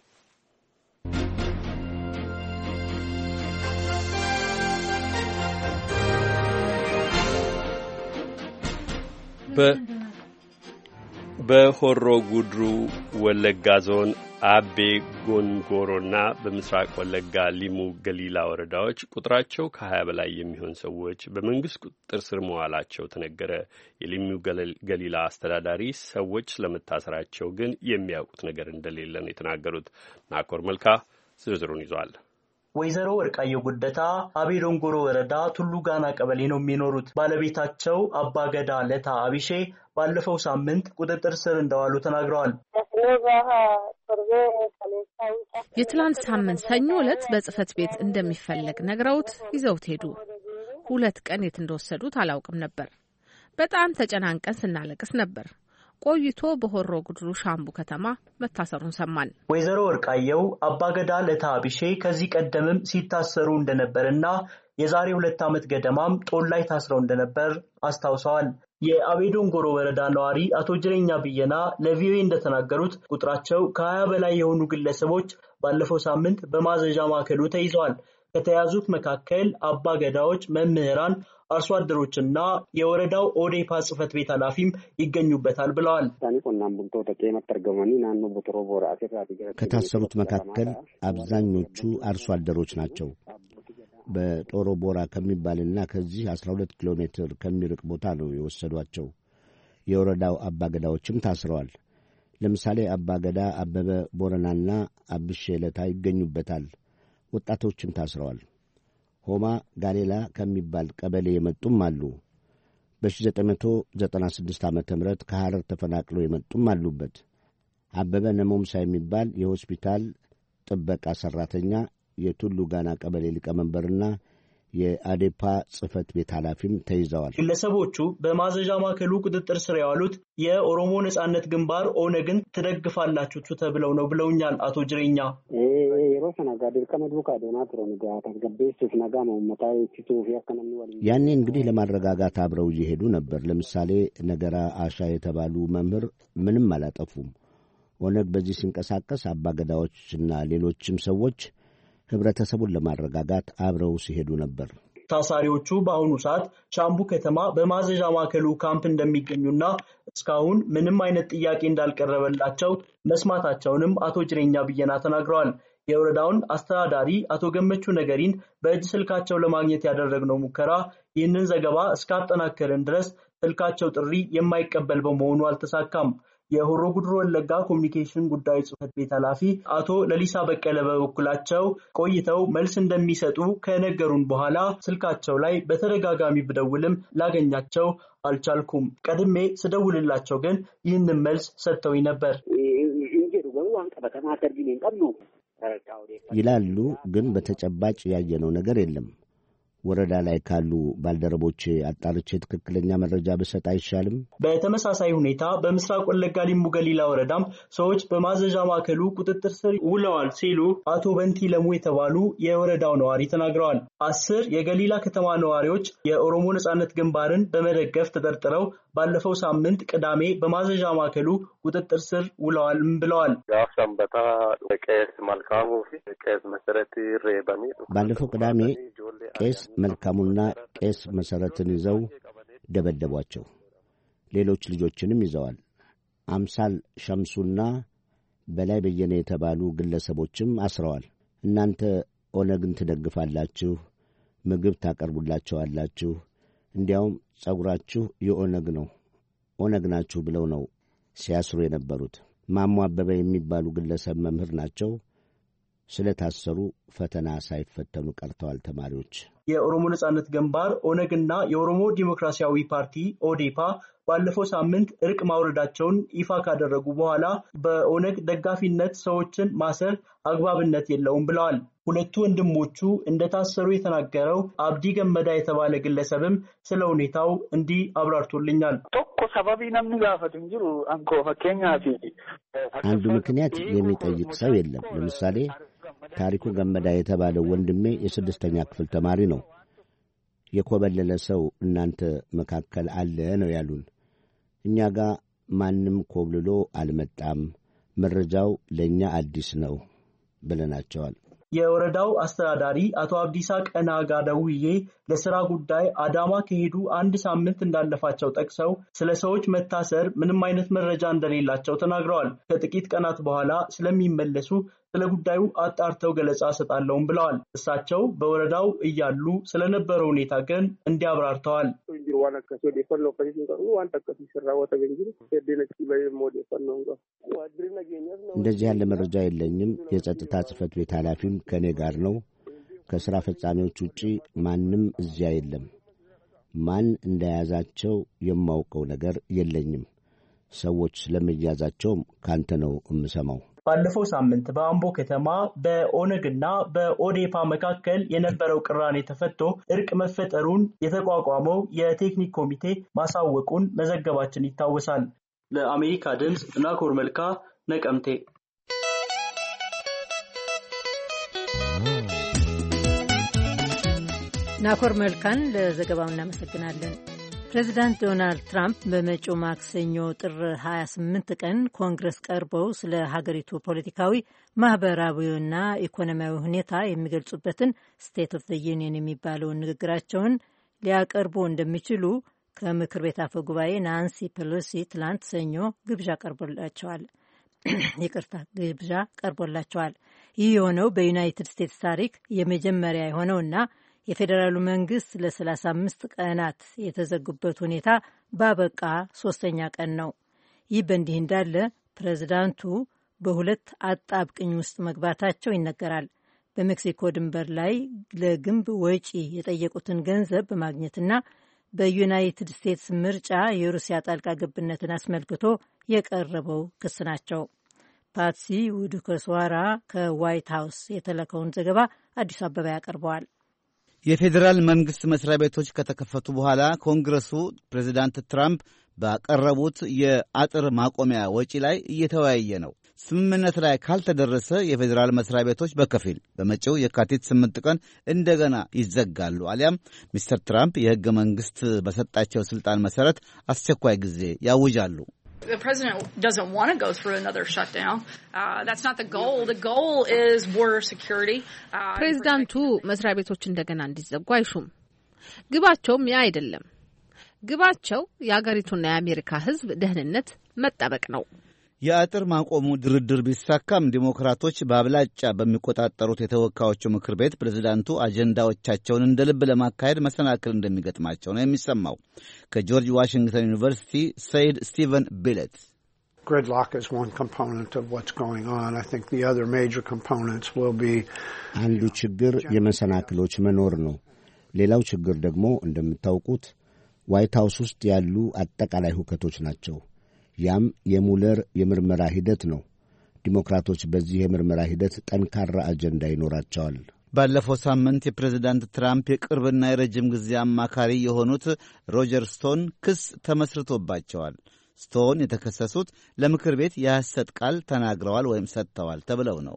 [SPEAKER 1] በ በሆሮ ጉድሩ ወለጋ ዞን አቤ ጎንጎሮና በምስራቅ ወለጋ ሊሙ ገሊላ ወረዳዎች ቁጥራቸው ከሀያ በላይ የሚሆን ሰዎች በመንግስት ቁጥጥር ስር መዋላቸው ተነገረ። የሊሙ ገሊላ አስተዳዳሪ ሰዎች ስለመታሰራቸው ግን የሚያውቁት ነገር እንደሌለ ነው የተናገሩት። ናኮር መልካ ዝርዝሩን ይዟል።
[SPEAKER 10] ወይዘሮ ወርቃየው ጉደታ አቤ ዶንጎሮ ወረዳ ቱሉ ጋና ቀበሌ ነው የሚኖሩት። ባለቤታቸው አባገዳ ለታ አቢሼ ባለፈው ሳምንት ቁጥጥር ስር እንደዋሉ ተናግረዋል።
[SPEAKER 11] የትላንት ሳምንት ሰኞ ዕለት በጽህፈት ቤት እንደሚፈለግ ነግረውት ይዘውት ሄዱ። ሁለት ቀን የት እንደወሰዱት አላውቅም ነበር። በጣም ተጨናንቀን ስናለቅስ ነበር። ቆይቶ በሆሮ ጉድሩ ሻምቡ ከተማ መታሰሩን ሰማን።
[SPEAKER 10] ወይዘሮ ወርቃየው አባገዳ ለታ አቢሼ ከዚህ ቀደምም ሲታሰሩ እንደነበርና የዛሬ ሁለት ዓመት ገደማም ጦል ላይ ታስረው እንደነበር አስታውሰዋል። የአቤ ዶንጎሮ ወረዳ ነዋሪ አቶ ጅሬኛ ብየና ለቪኦኤ እንደተናገሩት ቁጥራቸው ከሀያ በላይ የሆኑ ግለሰቦች ባለፈው ሳምንት በማዘዣ ማዕከሉ ተይዘዋል። ከተያዙት መካከል አባገዳዎች፣ መምህራን፣ አርሶ አደሮችና የወረዳው ኦዴፓ ጽህፈት ቤት ኃላፊም ይገኙበታል ብለዋል።
[SPEAKER 7] ከታሰሩት መካከል አብዛኞቹ አርሶ አደሮች ናቸው። በጦሮ ቦራ ከሚባልና ከዚህ አስራ ሁለት ኪሎ ሜትር ከሚርቅ ቦታ ነው የወሰዷቸው። የወረዳው አባገዳዎችም ታስረዋል። ለምሳሌ አባገዳ አበበ ቦረናና አብሼ ለታ ይገኙበታል። ወጣቶችም ታስረዋል። ሆማ ጋሌላ ከሚባል ቀበሌ የመጡም አሉ። በአስራ ዘጠኝ መቶ ዘጠና ስድስት ዓመተ ምህረት ከሐረር ተፈናቅለው የመጡም አሉበት። አበበ ነሞምሳ የሚባል የሆስፒታል ጥበቃ ሠራተኛ የቱሉ ጋና ቀበሌ ሊቀመንበርና የአዴፓ ጽህፈት ቤት ኃላፊም ተይዘዋል።
[SPEAKER 10] ግለሰቦቹ በማዘዣ ማዕከሉ ቁጥጥር ስር የዋሉት የኦሮሞ ነጻነት ግንባር ኦነግን ትደግፋላችሁ ተብለው ነው ብለውኛል አቶ ጅሬኛ።
[SPEAKER 7] ያኔ እንግዲህ ለማረጋጋት አብረው እየሄዱ ነበር። ለምሳሌ ነገራ አሻ የተባሉ መምህር ምንም አላጠፉም። ኦነግ በዚህ ሲንቀሳቀስ አባገዳዎችና ሌሎችም ሰዎች ህብረተሰቡን ለማረጋጋት አብረው ሲሄዱ ነበር።
[SPEAKER 10] ታሳሪዎቹ በአሁኑ ሰዓት ሻምቡ ከተማ በማዘዣ ማዕከሉ ካምፕ እንደሚገኙና እስካሁን ምንም አይነት ጥያቄ እንዳልቀረበላቸው መስማታቸውንም አቶ ጅሬኛ ብየና ተናግረዋል። የወረዳውን አስተዳዳሪ አቶ ገመቹ ነገሪን በእጅ ስልካቸው ለማግኘት ያደረግነው ሙከራ ይህንን ዘገባ እስካጠናከርን ድረስ ስልካቸው ጥሪ የማይቀበል በመሆኑ አልተሳካም። የሆሮ ጉድሩ ወለጋ ኮሚኒኬሽን ጉዳዮች ጽህፈት ቤት ኃላፊ አቶ ለሊሳ በቀለ በበኩላቸው ቆይተው መልስ እንደሚሰጡ ከነገሩን በኋላ ስልካቸው ላይ በተደጋጋሚ ብደውልም ላገኛቸው አልቻልኩም። ቀድሜ ስደውልላቸው ግን ይህንን መልስ ሰጥተውኝ ነበር
[SPEAKER 7] ይላሉ። ግን በተጨባጭ ያየነው ነገር የለም። ወረዳ ላይ ካሉ ባልደረቦቼ አጣርቼ ትክክለኛ መረጃ ብሰጥ አይሻልም?
[SPEAKER 10] በተመሳሳይ ሁኔታ በምስራቅ ወለጋ ሊሙ ገሊላ ወረዳም ሰዎች በማዘዣ ማዕከሉ ቁጥጥር ስር ውለዋል ሲሉ አቶ በንቲ ለሙ የተባሉ የወረዳው ነዋሪ ተናግረዋል። አስር የገሊላ ከተማ ነዋሪዎች የኦሮሞ ነጻነት ግንባርን በመደገፍ ተጠርጥረው ባለፈው ሳምንት ቅዳሜ በማዘዣ ማዕከሉ ቁጥጥር ስር ውለዋል ብለዋል።
[SPEAKER 7] ባለፈው ቅዳሜ ቄስ መልካሙና ቄስ መሰረትን ይዘው ደበደቧቸው። ሌሎች ልጆችንም ይዘዋል። አምሳል ሸምሱና በላይ በየነ የተባሉ ግለሰቦችም አስረዋል። እናንተ ኦነግን ትደግፋላችሁ፣ ምግብ ታቀርቡላቸዋላችሁ፣ እንዲያውም ጸጉራችሁ የኦነግ ነው፣ ኦነግ ናችሁ ብለው ነው ሲያስሩ የነበሩት። ማሞ አበበ የሚባሉ ግለሰብ መምህር ናቸው። ስለታሰሩ ፈተና ሳይፈተኑ ቀርተዋል ተማሪዎች።
[SPEAKER 10] የኦሮሞ ነጻነት ግንባር ኦነግና የኦሮሞ ዲሞክራሲያዊ ፓርቲ ኦዴፓ ባለፈው ሳምንት እርቅ ማውረዳቸውን ይፋ ካደረጉ በኋላ በኦነግ ደጋፊነት ሰዎችን ማሰር አግባብነት የለውም ብለዋል። ሁለቱ ወንድሞቹ እንደታሰሩ የተናገረው አብዲ ገመዳ የተባለ ግለሰብም ስለ ሁኔታው እንዲህ አብራርቶልኛል።
[SPEAKER 7] አንዱ ምክንያት የሚጠይቅ ሰው የለም። ለምሳሌ ታሪኩ ገመዳ የተባለው ወንድሜ የስድስተኛ ክፍል ተማሪ ነው። የኮበለለ ሰው እናንተ መካከል አለ ነው ያሉን። እኛ ጋር ማንም ኮብልሎ አልመጣም፣ መረጃው ለእኛ አዲስ ነው ብለናቸዋል።
[SPEAKER 10] የወረዳው አስተዳዳሪ አቶ አብዲሳ ቀና ጋር ደውዬ ለሥራ ጉዳይ አዳማ ከሄዱ አንድ ሳምንት እንዳለፋቸው ጠቅሰው ስለ ሰዎች መታሰር ምንም አይነት መረጃ እንደሌላቸው ተናግረዋል። ከጥቂት ቀናት በኋላ ስለሚመለሱ ስለ ጉዳዩ አጣርተው ገለጻ ሰጣለውም ብለዋል። እሳቸው በወረዳው እያሉ ስለነበረው ሁኔታ ግን እንዲያብራርተዋል።
[SPEAKER 7] እንደዚህ ያለ መረጃ የለኝም። የጸጥታ ጽሕፈት ቤት ኃላፊም ከኔ ጋር ነው። ከሥራ ፈጻሚዎች ውጪ ማንም እዚያ የለም። ማን እንደያዛቸው የማውቀው ነገር የለኝም። ሰዎች ስለመያዛቸውም ካንተ ነው የምሰማው።
[SPEAKER 10] ባለፈው ሳምንት በአምቦ ከተማ በኦነግና በኦዴፓ መካከል የነበረው ቅራኔ ተፈቶ እርቅ መፈጠሩን የተቋቋመው የቴክኒክ ኮሚቴ ማሳወቁን መዘገባችን ይታወሳል። ለአሜሪካ ድምፅ ናኮር መልካ ነቀምቴ።
[SPEAKER 3] ናኮር መልካን ለዘገባው እናመሰግናለን። ፕሬዚዳንት ዶናልድ ትራምፕ በመጪው ማክሰኞ ጥር ሀያ ስምንት ቀን ኮንግረስ ቀርበው ስለ ሀገሪቱ ፖለቲካዊ፣ ማህበራዊና ኢኮኖሚያዊ ሁኔታ የሚገልጹበትን ስቴት ኦፍ ዘ ዩኒየን የሚባለውን ንግግራቸውን ሊያቀርቡ እንደሚችሉ ከምክር ቤት አፈ ጉባኤ ናንሲ ፔሎሲ ትላንት ሰኞ ግብዣ ቀርቦላቸዋል። ይቅርታ ግብዣ ቀርቦላቸዋል። ይህ የሆነው በዩናይትድ ስቴትስ ታሪክ የመጀመሪያ የሆነውና የፌዴራሉ መንግስት ለሰላሳ አምስት ቀናት የተዘጉበት ሁኔታ ባበቃ ሶስተኛ ቀን ነው። ይህ በእንዲህ እንዳለ ፕሬዝዳንቱ በሁለት አጣብቅኝ ውስጥ መግባታቸው ይነገራል። በሜክሲኮ ድንበር ላይ ለግንብ ወጪ የጠየቁትን ገንዘብ በማግኘትና በዩናይትድ ስቴትስ ምርጫ የሩሲያ ጣልቃ ገብነትን አስመልክቶ የቀረበው ክስ ናቸው። ፓትሲ ውድከስዋራ ከዋይት ሃውስ የተላከውን ዘገባ አዲሱ አበባ ያቀርበዋል።
[SPEAKER 5] የፌዴራል መንግሥት መስሪያ ቤቶች ከተከፈቱ በኋላ ኮንግረሱ ፕሬዚዳንት ትራምፕ ባቀረቡት የአጥር ማቆሚያ ወጪ ላይ እየተወያየ ነው። ስምምነት ላይ ካልተደረሰ የፌዴራል መስሪያ ቤቶች በከፊል በመጪው የካቲት ስምንት ቀን እንደገና ይዘጋሉ፣ አሊያም ሚስተር ትራምፕ የሕገ መንግሥት በሰጣቸው ሥልጣን መሠረት አስቸኳይ ጊዜ ያውጃሉ።
[SPEAKER 12] The president doesn't want to go through another shutdown. Uh, that's not the goal. The goal is border security.
[SPEAKER 11] ፕሬዝዳንቱ መስሪያ ቤቶች እንደገና እንዲዘጉ አይሹም። ግባቸውም ያ አይደለም። ግባቸው የአገሪቱና የአሜሪካ ሕዝብ ደህንነት መጠበቅ ነው።
[SPEAKER 5] የአጥር ማቆሙ ድርድር ቢሳካም ዲሞክራቶች በአብላጫ በሚቆጣጠሩት የተወካዮቹ ምክር ቤት ፕሬዝዳንቱ አጀንዳዎቻቸውን እንደ ልብ ለማካሄድ መሰናክል እንደሚገጥማቸው ነው የሚሰማው። ከጆርጅ ዋሽንግተን ዩኒቨርሲቲ ሰይድ ስቲቨን ቢለት
[SPEAKER 7] አንዱ ችግር የመሰናክሎች መኖር ነው። ሌላው ችግር ደግሞ እንደምታውቁት ዋይት ሃውስ ውስጥ ያሉ አጠቃላይ ሁከቶች ናቸው። ያም የሙለር የምርመራ ሂደት ነው። ዲሞክራቶች በዚህ የምርመራ ሂደት ጠንካራ አጀንዳ ይኖራቸዋል።
[SPEAKER 5] ባለፈው ሳምንት የፕሬዝዳንት ትራምፕ የቅርብና የረጅም ጊዜ አማካሪ የሆኑት ሮጀር ስቶን ክስ ተመስርቶባቸዋል። ስቶን የተከሰሱት ለምክር ቤት የሐሰት ቃል ተናግረዋል ወይም ሰጥተዋል ተብለው ነው።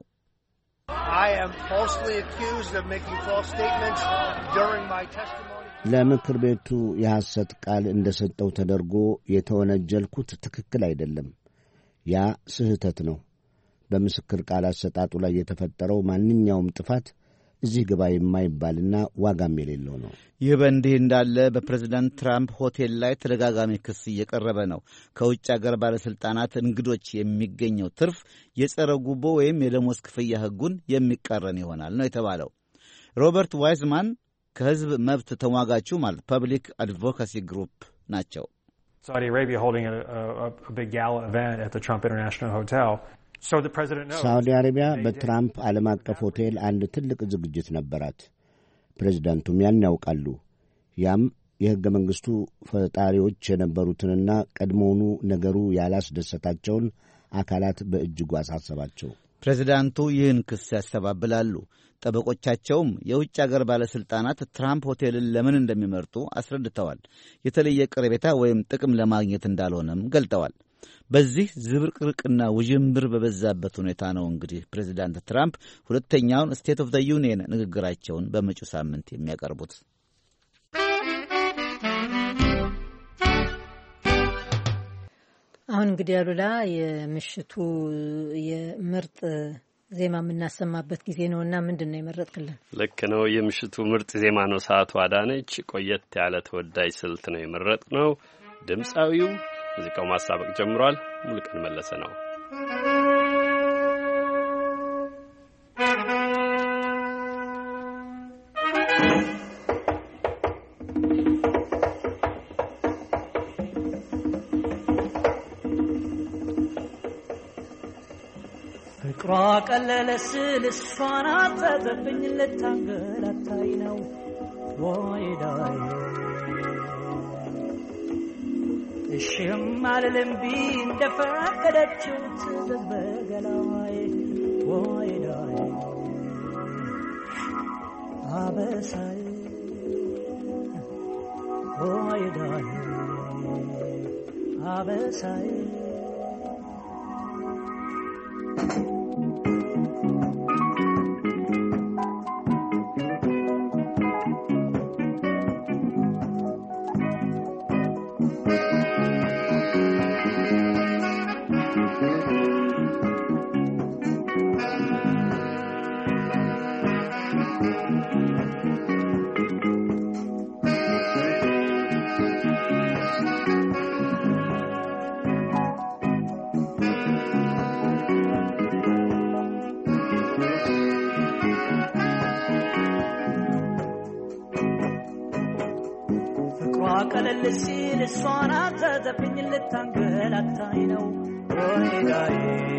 [SPEAKER 7] ለምክር ቤቱ የሐሰት ቃል እንደሰጠው ተደርጎ የተወነጀልኩት ትክክል አይደለም። ያ ስህተት ነው። በምስክር ቃል አሰጣጡ ላይ የተፈጠረው ማንኛውም ጥፋት እዚህ ግባ የማይባልና ዋጋም የሌለው ነው።
[SPEAKER 5] ይህ በእንዲህ እንዳለ በፕሬዝዳንት ትራምፕ ሆቴል ላይ ተደጋጋሚ ክስ እየቀረበ ነው። ከውጭ አገር ባለሥልጣናት እንግዶች የሚገኘው ትርፍ የጸረ ጉቦ ወይም የደሞዝ ክፍያ ሕጉን የሚቃረን ይሆናል ነው የተባለው። ሮበርት ዋይዝማን ከሕዝብ መብት ተሟጋቹ ማለት ፐብሊክ አድቮካሲ ግሩፕ ናቸው።
[SPEAKER 13] Saudi Arabia holding a, a, a big gala event at the Trump International Hotel. So the president knows.
[SPEAKER 7] ሳውዲ አረቢያ በትራምፕ ዓለም አቀፍ ሆቴል አንድ ትልቅ ዝግጅት ነበራት። ፕሬዝዳንቱም ያን ያውቃሉ። ያም የሕገ መንግሥቱ ፈጣሪዎች የነበሩትንና ቀድሞውኑ ነገሩ ያላስደሰታቸውን አካላት በእጅጉ አሳሰባቸው።
[SPEAKER 5] ፕሬዝዳንቱ ይህን ክስ ያስተባብላሉ። ጠበቆቻቸውም የውጭ አገር ባለሥልጣናት ትራምፕ ሆቴልን ለምን እንደሚመርጡ አስረድተዋል። የተለየ ቅርቤታ ወይም ጥቅም ለማግኘት እንዳልሆነም ገልጠዋል። በዚህ ዝብርቅርቅና ውዥንብር በበዛበት ሁኔታ ነው እንግዲህ ፕሬዝዳንት ትራምፕ ሁለተኛውን ስቴት ኦፍ ዘ ዩኒየን ንግግራቸውን በመጪው ሳምንት የሚያቀርቡት።
[SPEAKER 3] አሁን እንግዲህ አሉላ የምሽቱ የምርጥ ዜማ የምናሰማበት ጊዜ ነውና ምንድን ነው የመረጥክልን?
[SPEAKER 1] ልክ ነው፣ የምሽቱ ምርጥ ዜማ ነው። ሰዓቱ አዳነች ቆየት ያለ ተወዳጅ ስልት ነው የመረጥነው። ድምፃዊው ሙዚቃው ማሳበቅ ጀምሯል። ሙሉቀን መለሰ ነው።
[SPEAKER 14] ፍቅሯ ቀለለ ስል እሷን አጠገብኝ ልታንገላታይ ነው ወይዳይ እሽም አልልም ቢ እንደፈቀደችው ትዘዝ በገላዋይ ወይዳይ አበሳይ ወይዳይ አበሳይ ቀለል ሲል እሷን አዘዘብኝ ልታንገላታይ ነው ወይዳዬ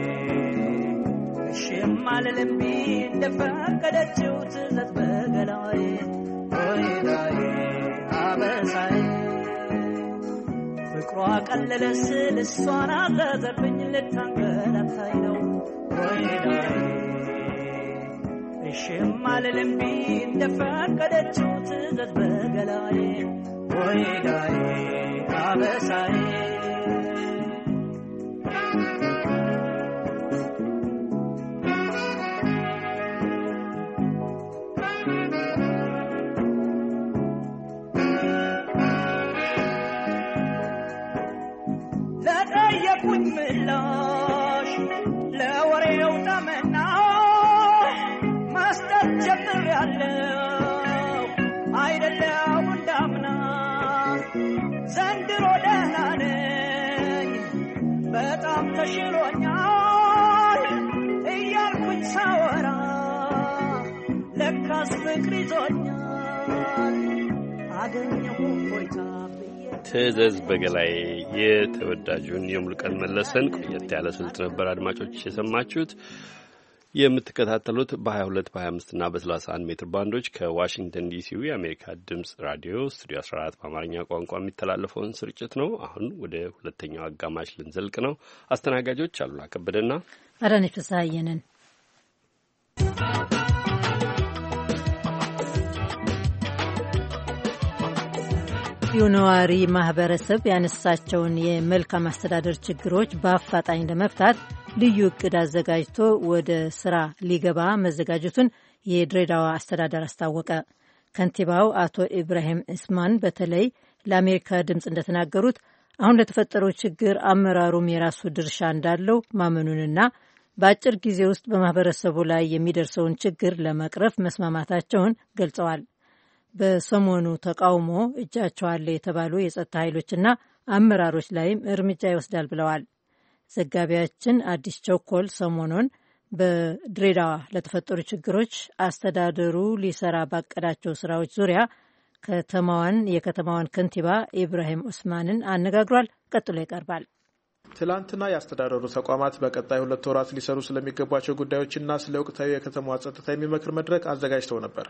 [SPEAKER 14] እሺም አልልም ቢ እንደፈቀደችው ትዘዝ በገላዬ ወይዳዬ አበሳዬ ፍቅሯ ቀለለ ሲል እሷን አዘዘብኝ ልታንገላታይ ነው ወይዳዬ እሺም አልልም ቢ እንደፈቀደችው ትዘዝ በገላዬ ወይዳዬ አበሳዬ ለጠየቁኝ ምላሽ ለወሬው ጠመና መስጠት ጀምሬያለሁ አይደለም እንዳምና ዘንድሮ ደህና ነኝ በጣም ተሽሎኛል እያልኩኝ ሳወራ ለካስ ፍቅር ይዞኛል አገኘሁ ሆይታ
[SPEAKER 1] ትዕዘዝ በገላዬ የተወዳጁን የሙሉቀን መለሰን ቆየት ያለ ስልት ነበር አድማጮች የሰማችሁት። የምትከታተሉት በሀያ ሁለት በሀያ አምስት እና በሰላሳ አንድ ሜትር ባንዶች ከዋሽንግተን ዲሲው የአሜሪካ ድምጽ ራዲዮ ስቱዲዮ አስራ አራት በአማርኛ ቋንቋ የሚተላለፈውን ስርጭት ነው። አሁን ወደ ሁለተኛው አጋማሽ ልንዘልቅ ነው። አስተናጋጆች አሉላ ከበደና
[SPEAKER 3] አዳነች ፍስሐዬ ነን። የአካባቢው ነዋሪ ማህበረሰብ ያነሳቸውን የመልካም አስተዳደር ችግሮች በአፋጣኝ ለመፍታት ልዩ እቅድ አዘጋጅቶ ወደ ስራ ሊገባ መዘጋጀቱን የድሬዳዋ አስተዳደር አስታወቀ። ከንቲባው አቶ ኢብራሂም እስማን በተለይ ለአሜሪካ ድምፅ እንደተናገሩት አሁን ለተፈጠረው ችግር አመራሩም የራሱ ድርሻ እንዳለው ማመኑንና በአጭር ጊዜ ውስጥ በማህበረሰቡ ላይ የሚደርሰውን ችግር ለመቅረፍ መስማማታቸውን ገልጸዋል። በሰሞኑ ተቃውሞ እጃቸው አለ የተባሉ የጸጥታ ኃይሎችና አመራሮች ላይም እርምጃ ይወስዳል ብለዋል። ዘጋቢያችን አዲስ ቸኮል ሰሞኑን በድሬዳዋ ለተፈጠሩ ችግሮች አስተዳደሩ ሊሰራ ባቀዳቸው ስራዎች ዙሪያ ከተማዋን የከተማዋን ከንቲባ ኢብራሂም ኡስማንን አነጋግሯል። ቀጥሎ ይቀርባል።
[SPEAKER 15] ትላንትና የአስተዳደሩ ተቋማት በቀጣይ ሁለት ወራት ሊሰሩ ስለሚገባቸው ጉዳዮችና ስለ ወቅታዊ የከተማዋ ጸጥታ የሚመክር መድረክ አዘጋጅተው ነበር።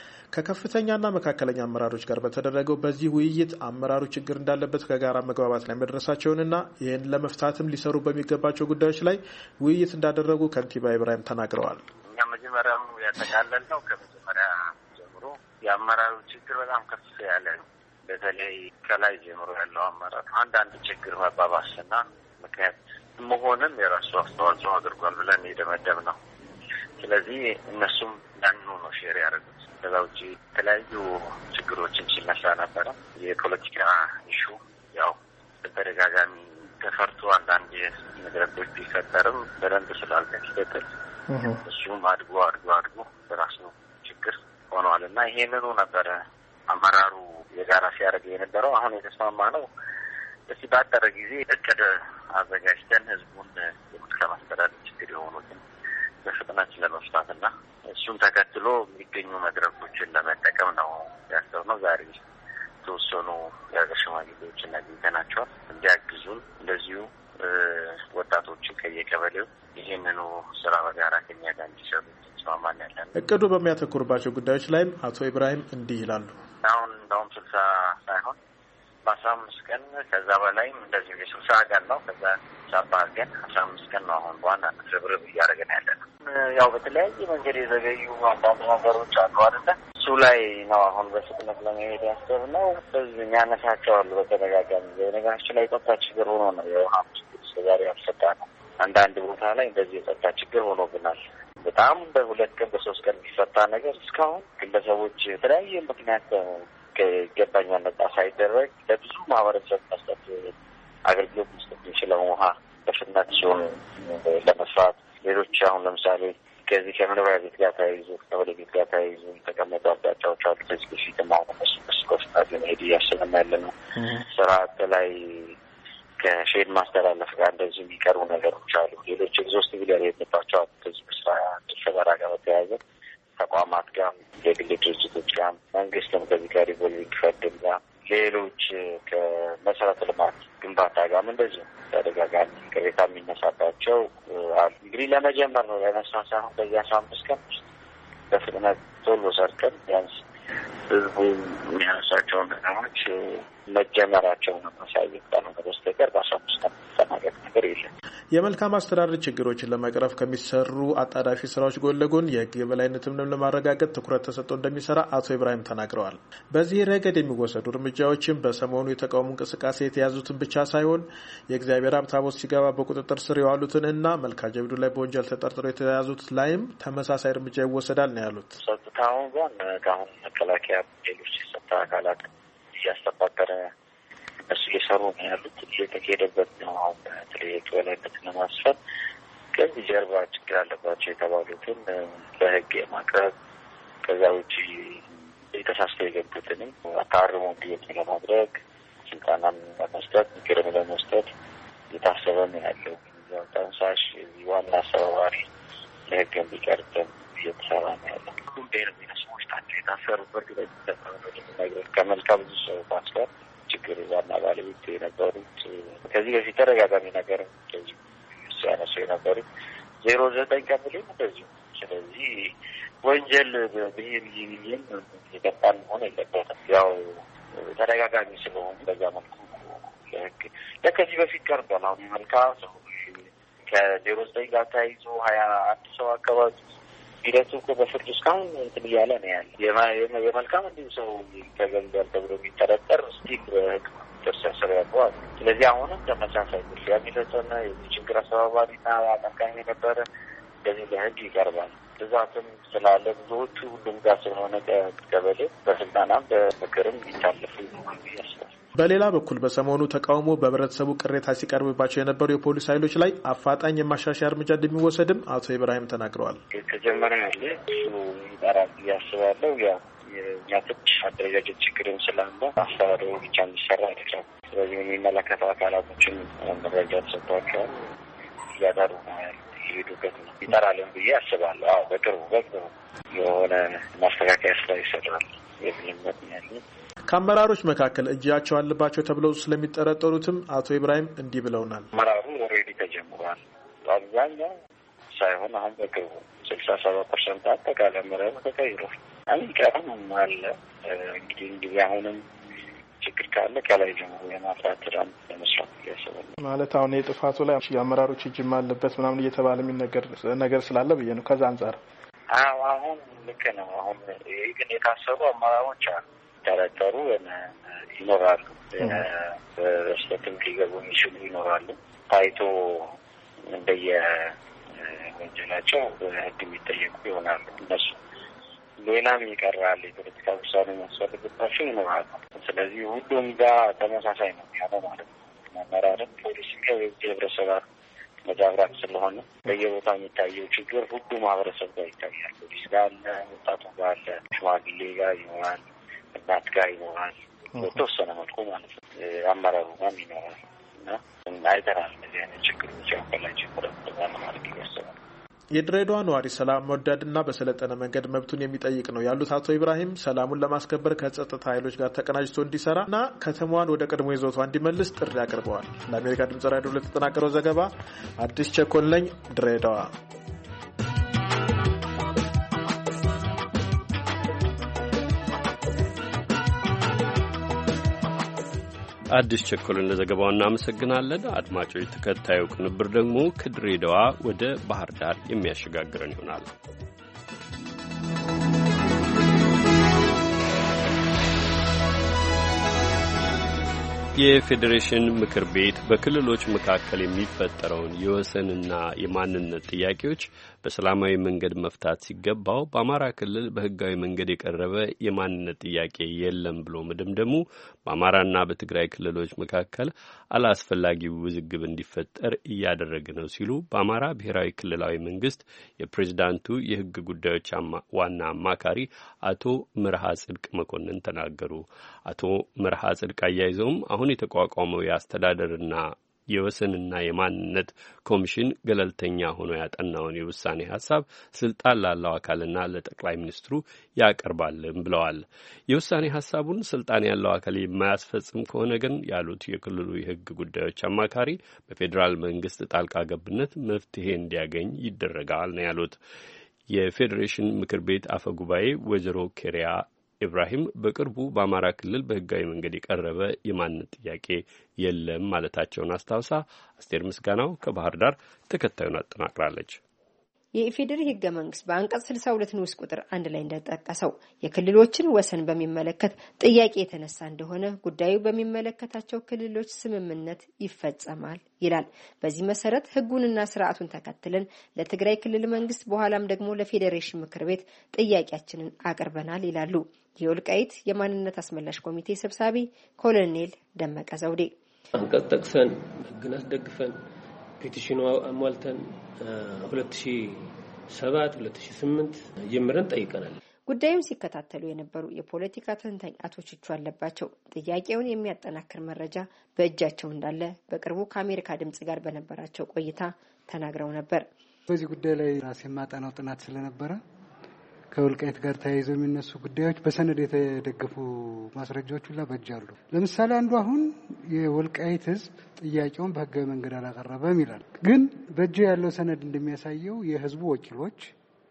[SPEAKER 15] ከከፍተኛና መካከለኛ አመራሮች ጋር በተደረገው በዚህ ውይይት አመራሩ ችግር እንዳለበት ከጋራ መግባባት ላይ መድረሳቸውንና ይህን ለመፍታትም ሊሰሩ በሚገባቸው ጉዳዮች ላይ ውይይት እንዳደረጉ ከንቲባ ኢብራሂም ተናግረዋል።
[SPEAKER 16] እኛ መጀመሪያም ያጠቃለል ነው። ከመጀመሪያ ጀምሮ የአመራሩ ችግር በጣም ከፍ ያለ ነው። በተለይ ከላይ ጀምሮ ያለው አመራር አንዳንድ ችግር መባባስና ምክንያት መሆንም የራሱ አስተዋጽኦ አድርጓል ብለን የደመደብ ነው። ስለዚህ እነሱም ያንኑ ነው ሼር ያደረጉት። ከዛ ውጭ የተለያዩ ችግሮችን ሲነሳ ነበረ። የፖለቲካ ኢሹ ያው በተደጋጋሚ ተፈርቶ አንዳንድ መድረኮች ቢፈጠርም በደንብ ስላልተከተል እሱም አድጎ አድጎ አድጎ በራሱ ችግር ሆኗል እና ይሄንኑ ነበረ አመራሩ የጋራ ሲያደርግ የነበረው። አሁን የተስማማ ነው እስቲ ባጠረ ጊዜ እቅድ አዘጋጅተን ህዝቡን የመልካም አስተዳደር ችግር የሆኑትን በፍጥነት ለመፍታትና እሱን ተከትሎ የሚገኙ መድረኮችን ለመጠቀም ነው ያሰብነው። ዛሬ ተወሰኑ የሀገር ሽማግሌዎችን አግኝተናቸዋል እንዲያግዙን፣ እንደዚሁ ወጣቶችን ከየቀበሌው ይህንኑ ስራ በጋራ ከኛ ጋር እንዲሰሩ ተስማማን ያለን።
[SPEAKER 15] እቅዱ በሚያተኩርባቸው ጉዳዮች ላይም አቶ ኢብራሂም እንዲህ ይላሉ።
[SPEAKER 16] አሁን እንደውም ስልሳ ሳይሆን በአስራ አምስት ቀን ከዛ በላይም እንደዚሁ የስልሳ ቀን ነው ከዛ ሳባ ግን አስራ አምስት ቀን ነው አሁን በዋናነት ርብርብ እያደረገን ያለ ነው። ያው በተለያየ መንገድ የዘገዩ አንዳንድ ነገሮች አሉ አይደለ? እሱ ላይ ነው አሁን በፍጥነት ለመሄድ ያሰብነው። በዚህ የሚያነሳቸው አሉ በተደጋጋሚ በነገራችን ላይ የጸጥታ ችግር ሆኖ ነው የውሃ ችግር እስከዛሬ ያልፈታ ነው። አንዳንድ ቦታ ላይ እንደዚህ የጸጥታ ችግር ሆኖብናል። በጣም በሁለት ቀን በሶስት ቀን የሚፈታ ነገር እስካሁን ግለሰቦች የተለያየ ምክንያት ከይገባኛል ነጻ ሳይደረግ ለብዙ ማህበረሰብ መስጠት አገልግሎት መስጠት የሚችለው ውሃ በፍጥነት ሲሆን ለመስራት ሌሎች አሁን ለምሳሌ ከዚህ ከመኖሪያ ቤት ጋር ተያይዞ ከወደ ቤት ጋር ተያይዞ የተቀመጡ አቅጣጫዎች አሉ። ከዚህ በፊት ማሆነ መስኮስታት ለመሄድ እያሰብን ያለ ነው። ስርዓት ላይ ከሼድ ማስተላለፍ ጋር እንደዚህ የሚቀርቡ ነገሮች አሉ። ሌሎች ኤግዞስቲቭ ላይ የሄድንባቸው አሉ። ከዚህ በስራ ፈበራ ጋር በተያያዘ ተቋማት ጋር፣ የግል ድርጅቶች ጋር፣ መንግስትም ከዚህ ጋር ሪቮልቪንግ ፈንድ ጋር፣ ሌሎች ከመሰረተ ልማት ግንባታ ጋርም እንደዚሁ ተደጋጋሚ ቅሬታ የሚነሳባቸው አሉ። እንግዲህ ለመጀመር ነው ያነሳ ሳይሆን በዚህ አስራ አምስት ቀን ውስጥ በፍጥነት ቶሎ ሰርተን ቢያንስ ህዝቡ የሚያነሳቸውን ነገሮች መጀመራቸውን ማሳየት ካልሆነ በስተቀር በአስራ አምስት ቀን ተናገር ነገር የለም።
[SPEAKER 15] የመልካም አስተዳደር ችግሮችን ለመቅረፍ ከሚሰሩ አጣዳፊ ስራዎች ጎን ለጎን የህግ የበላይነትን ለማረጋገጥ ትኩረት ተሰጥቶ እንደሚሰራ አቶ ኢብራሂም ተናግረዋል። በዚህ ረገድ የሚወሰዱ እርምጃዎችም በሰሞኑ የተቃውሞ እንቅስቃሴ የተያዙትን ብቻ ሳይሆን የእግዚአብሔር ሀብት ታቦት ሲገባ በቁጥጥር ስር የዋሉትን እና መልካ ጀብዱ ላይ በወንጀል ተጠርጥረው የተያዙት ላይም ተመሳሳይ እርምጃ ይወሰዳል ነው ያሉት።
[SPEAKER 16] ጸጥታውን ጋር ከአሁን መከላከያ ሌሎች የጸጥታ አካላት እያስተባበረ እነሱ እየሰሩ ነው ያሉት። እየተካሄደበት ነው። አሁን በተለይ የበላይነትን ለማስፈን ከዚህ ጀርባ ችግር አለባቸው የተባሉትን ለህግ የማቅረብ ከዛ ውጭ የተሳስተው የገቡትንም አታርሞ እንዲወጡ ለማድረግ ስልጠናም ለመስጠት ምክርም ለመስጠት የታሰበ ነው ያለው። ያው ተንሳሽ ዋና አስተባባሪ ለህግ እንዲቀርብም እየተሰራ ነው ያለው። ጉዳይ ነው የሚነሱዎች ናቸው የታሰሩበት ነገር ከመልካም ብዙ ሰው ማስፈር ችግር ዋና ባለቤት የነበሩት ከዚህ በፊት ተደጋጋሚ ነገር ከዚህ ሲያነሱ የነበሩት ዜሮ ዘጠኝ ቀበሌም እንደዚሁ። ስለዚህ ወንጀል ብሄር ይህን የገባን መሆን የለበትም። ያው ተደጋጋሚ ስለሆኑ በዛ መልኩ ለህግ ለከዚህ በፊት ቀርቧል። አሁን መልካ ሰው ከዜሮ ዘጠኝ ጋር ተያይዞ ሀያ አንድ ሰው አካባቢ ሂደቱ እኮ በፍርድ እስካሁን እንትን እያለ ነው ያለ። የመልካም እንዲሁ ሰው ተገንዘብ ተብሎ የሚጠረጠር ስቲክ በህግ ተርሰሰረ ያለው። ስለዚህ አሁንም ተመሳሳይ ጉዳይ የሚፈጸመ የችግር አስተባባሪና አጠቃሚ የነበረ እንደዚህ ለህግ ይቀርባል። ብዛትም ስላለ ብዙዎቹ ሁሉም ጋር ስለሆነ ቀበሌ በስልጣናም በምክርም ይታለፉ ያስባል።
[SPEAKER 15] በሌላ በኩል በሰሞኑ ተቃውሞ በህብረተሰቡ ቅሬታ ሲቀርብባቸው የነበሩ የፖሊስ ኃይሎች ላይ አፋጣኝ የማሻሻያ እርምጃ እንደሚወሰድም አቶ ኢብራሂም ተናግረዋል።
[SPEAKER 16] ተጀመረ ያለ እሱ ይጠራል ያስባለው ያው የኛቶች አደረጃጀት ችግርም ስላለ አስተዳደሩ ብቻ የሚሰራ አይደለም። ስለዚህ የሚመለከተው አካላቶችን መረጃ ተሰጥቷቸዋል እያጠሩ ይሄዱበት ነው ይጠራልን ብዬ አስባለሁ። አዎ በቅርቡ በቅርቡ የሆነ ማስተካከያ ስራ ይሰራል የሚልበት ያለ።
[SPEAKER 15] ከአመራሮች መካከል እጃቸው አለባቸው ተብለው ስለሚጠረጠሩትም አቶ ኢብራሂም እንዲህ ብለውናል።
[SPEAKER 16] አመራሩ ኦልሬዲ ተጀምሯል። አብዛኛው ሳይሆን አሁን በቅርቡ ስልሳ ሰባት ፐርሰንት አጠቃላይ አመራሩ ተቀይሯል። አንቀርም አለ እንግዲህ እንግዲህ አሁንም ችግር ካለ ከላይ ጀምሮ የማፍራት ስራ ለመስራት ያሰባል።
[SPEAKER 15] ማለት አሁን የጥፋቱ ላይ የአመራሮች እጅም አለበት ምናምን እየተባለ የሚነገር ነገር ስላለ ብዬ ነው። ከዛ አንጻር
[SPEAKER 16] አዎ አሁን ልክ ነው። አሁን ይሄ ግን የታሰሩ አመራሮች አሉ ተረጠሩ ይኖራሉ። በስተትም ሊገቡ የሚችሉ ይኖራሉ። ታይቶ እንደየ ወንጀላቸው በህግ የሚጠየቁ ይሆናሉ እነሱ። ሌላም ይቀራል የፖለቲካ ውሳኔ የሚያስፈልግባቸው ይኖራሉ። ስለዚህ ሁሉም ጋር ተመሳሳይ ነው ያለው ማለት ነው። አመራርም ፖሊስ ከህብረተሰብ መዛብራት ስለሆነ በየቦታው የሚታየው ችግር ሁሉ ማህበረሰብ ጋር ይታያል። ፖሊስ ጋር አለ፣ ወጣቱ ጋር አለ፣ ሽማግሌ ጋር ይኖራል፣ እናት ጋር ይኖራል። በተወሰነ መልኩ ማለት ነው አመራሩ ጋር ይኖራል እና አይተናል። እነዚህ አይነት ችግሮች ያፈላቸው ፕሮግራም ማለት ይወሰናል።
[SPEAKER 15] የድሬዳዋ ነዋሪ ሰላም መወዳድና በሰለጠነ መንገድ መብቱን የሚጠይቅ ነው ያሉት አቶ ኢብራሂም ሰላሙን ለማስከበር ከጸጥታ ኃይሎች ጋር ተቀናጅቶ እንዲሰራና ከተማዋን ወደ ቀድሞ ይዞቷ እንዲመልስ ጥሪ አቅርበዋል። ለአሜሪካ ድምጽ ራዲዮ ለተጠናቀረው ዘገባ አዲስ ቸኮል ነኝ፣ ድሬዳዋ።
[SPEAKER 1] አዲስ ቸኮልን ለዘገባው እናመሰግናለን። አድማጮች፣ ተከታዩ ቅንብር ደግሞ ከድሬዳዋ ወደ ባህር ዳር የሚያሸጋግረን ይሆናል። የፌዴሬሽን ምክር ቤት በክልሎች መካከል የሚፈጠረውን የወሰንና የማንነት ጥያቄዎች በሰላማዊ መንገድ መፍታት ሲገባው በአማራ ክልል በሕጋዊ መንገድ የቀረበ የማንነት ጥያቄ የለም ብሎ መደምደሙ በአማራና በትግራይ ክልሎች መካከል አላስፈላጊ ውዝግብ እንዲፈጠር እያደረገ ነው ሲሉ በአማራ ብሔራዊ ክልላዊ መንግስት የፕሬዝዳንቱ የሕግ ጉዳዮች ዋና አማካሪ አቶ መርሃ ጽድቅ መኮንን ተናገሩ። አቶ መርሃ ጽድቅ አያይዘውም አሁን የተቋቋመው የአስተዳደርና የወሰንና የማንነት ኮሚሽን ገለልተኛ ሆኖ ያጠናውን የውሳኔ ሀሳብ ስልጣን ላለው አካልና ለጠቅላይ ሚኒስትሩ ያቀርባልም ብለዋል። የውሳኔ ሀሳቡን ስልጣን ያለው አካል የማያስፈጽም ከሆነ ግን ያሉት የክልሉ የሕግ ጉዳዮች አማካሪ በፌዴራል መንግስት ጣልቃ ገብነት መፍትሄ እንዲያገኝ ይደረጋል ነው ያሉት። የፌዴሬሽን ምክር ቤት አፈ ጉባኤ ወይዘሮ ኬሪያ ኢብራሂም በቅርቡ በአማራ ክልል በህጋዊ መንገድ የቀረበ የማንነት ጥያቄ የለም ማለታቸውን አስታውሳ አስቴር ምስጋናው ከባህር ዳር ተከታዩን አጠናቅራለች።
[SPEAKER 17] የኢፌዴሪ ህገ መንግስት በአንቀጽ ስልሳ ሁለት ንዑስ ቁጥር አንድ ላይ እንደተጠቀሰው የክልሎችን ወሰን በሚመለከት ጥያቄ የተነሳ እንደሆነ ጉዳዩ በሚመለከታቸው ክልሎች ስምምነት ይፈጸማል ይላል። በዚህ መሰረት ህጉንና ስርዓቱን ተከትለን ለትግራይ ክልል መንግስት በኋላም ደግሞ ለፌዴሬሽን ምክር ቤት ጥያቄያችንን አቅርበናል ይላሉ የወልቃይት የማንነት አስመላሽ ኮሚቴ ሰብሳቢ ኮሎኔል ደመቀ ዘውዴ።
[SPEAKER 18] አንቀጽ ጠቅሰን ህግን አስደግፈን ፔቲሽኑ አሟልተን ሁለት ሺህ ሰባት ሁለት ሺህ ስምንት ጀምረን ጠይቀናል።
[SPEAKER 17] ጉዳዩን ሲከታተሉ የነበሩ የፖለቲካ ተንታኝ አቶ ቹቹ አለባቸው ጥያቄውን የሚያጠናክር መረጃ በእጃቸው እንዳለ በቅርቡ ከአሜሪካ ድምጽ ጋር በነበራቸው ቆይታ ተናግረው ነበር።
[SPEAKER 19] በዚህ ጉዳይ ላይ ራሴ ማጠናው ጥናት ስለነበረ ከወልቃይት ጋር ተያይዘው የሚነሱ ጉዳዮች በሰነድ የተደገፉ ማስረጃዎች ሁሉ በእጃሉ። ለምሳሌ አንዱ አሁን የወልቃይት ህዝብ ጥያቄውን በህጋዊ መንገድ አላቀረበም ይላል። ግን በእጁ ያለው ሰነድ እንደሚያሳየው የህዝቡ ወኪሎች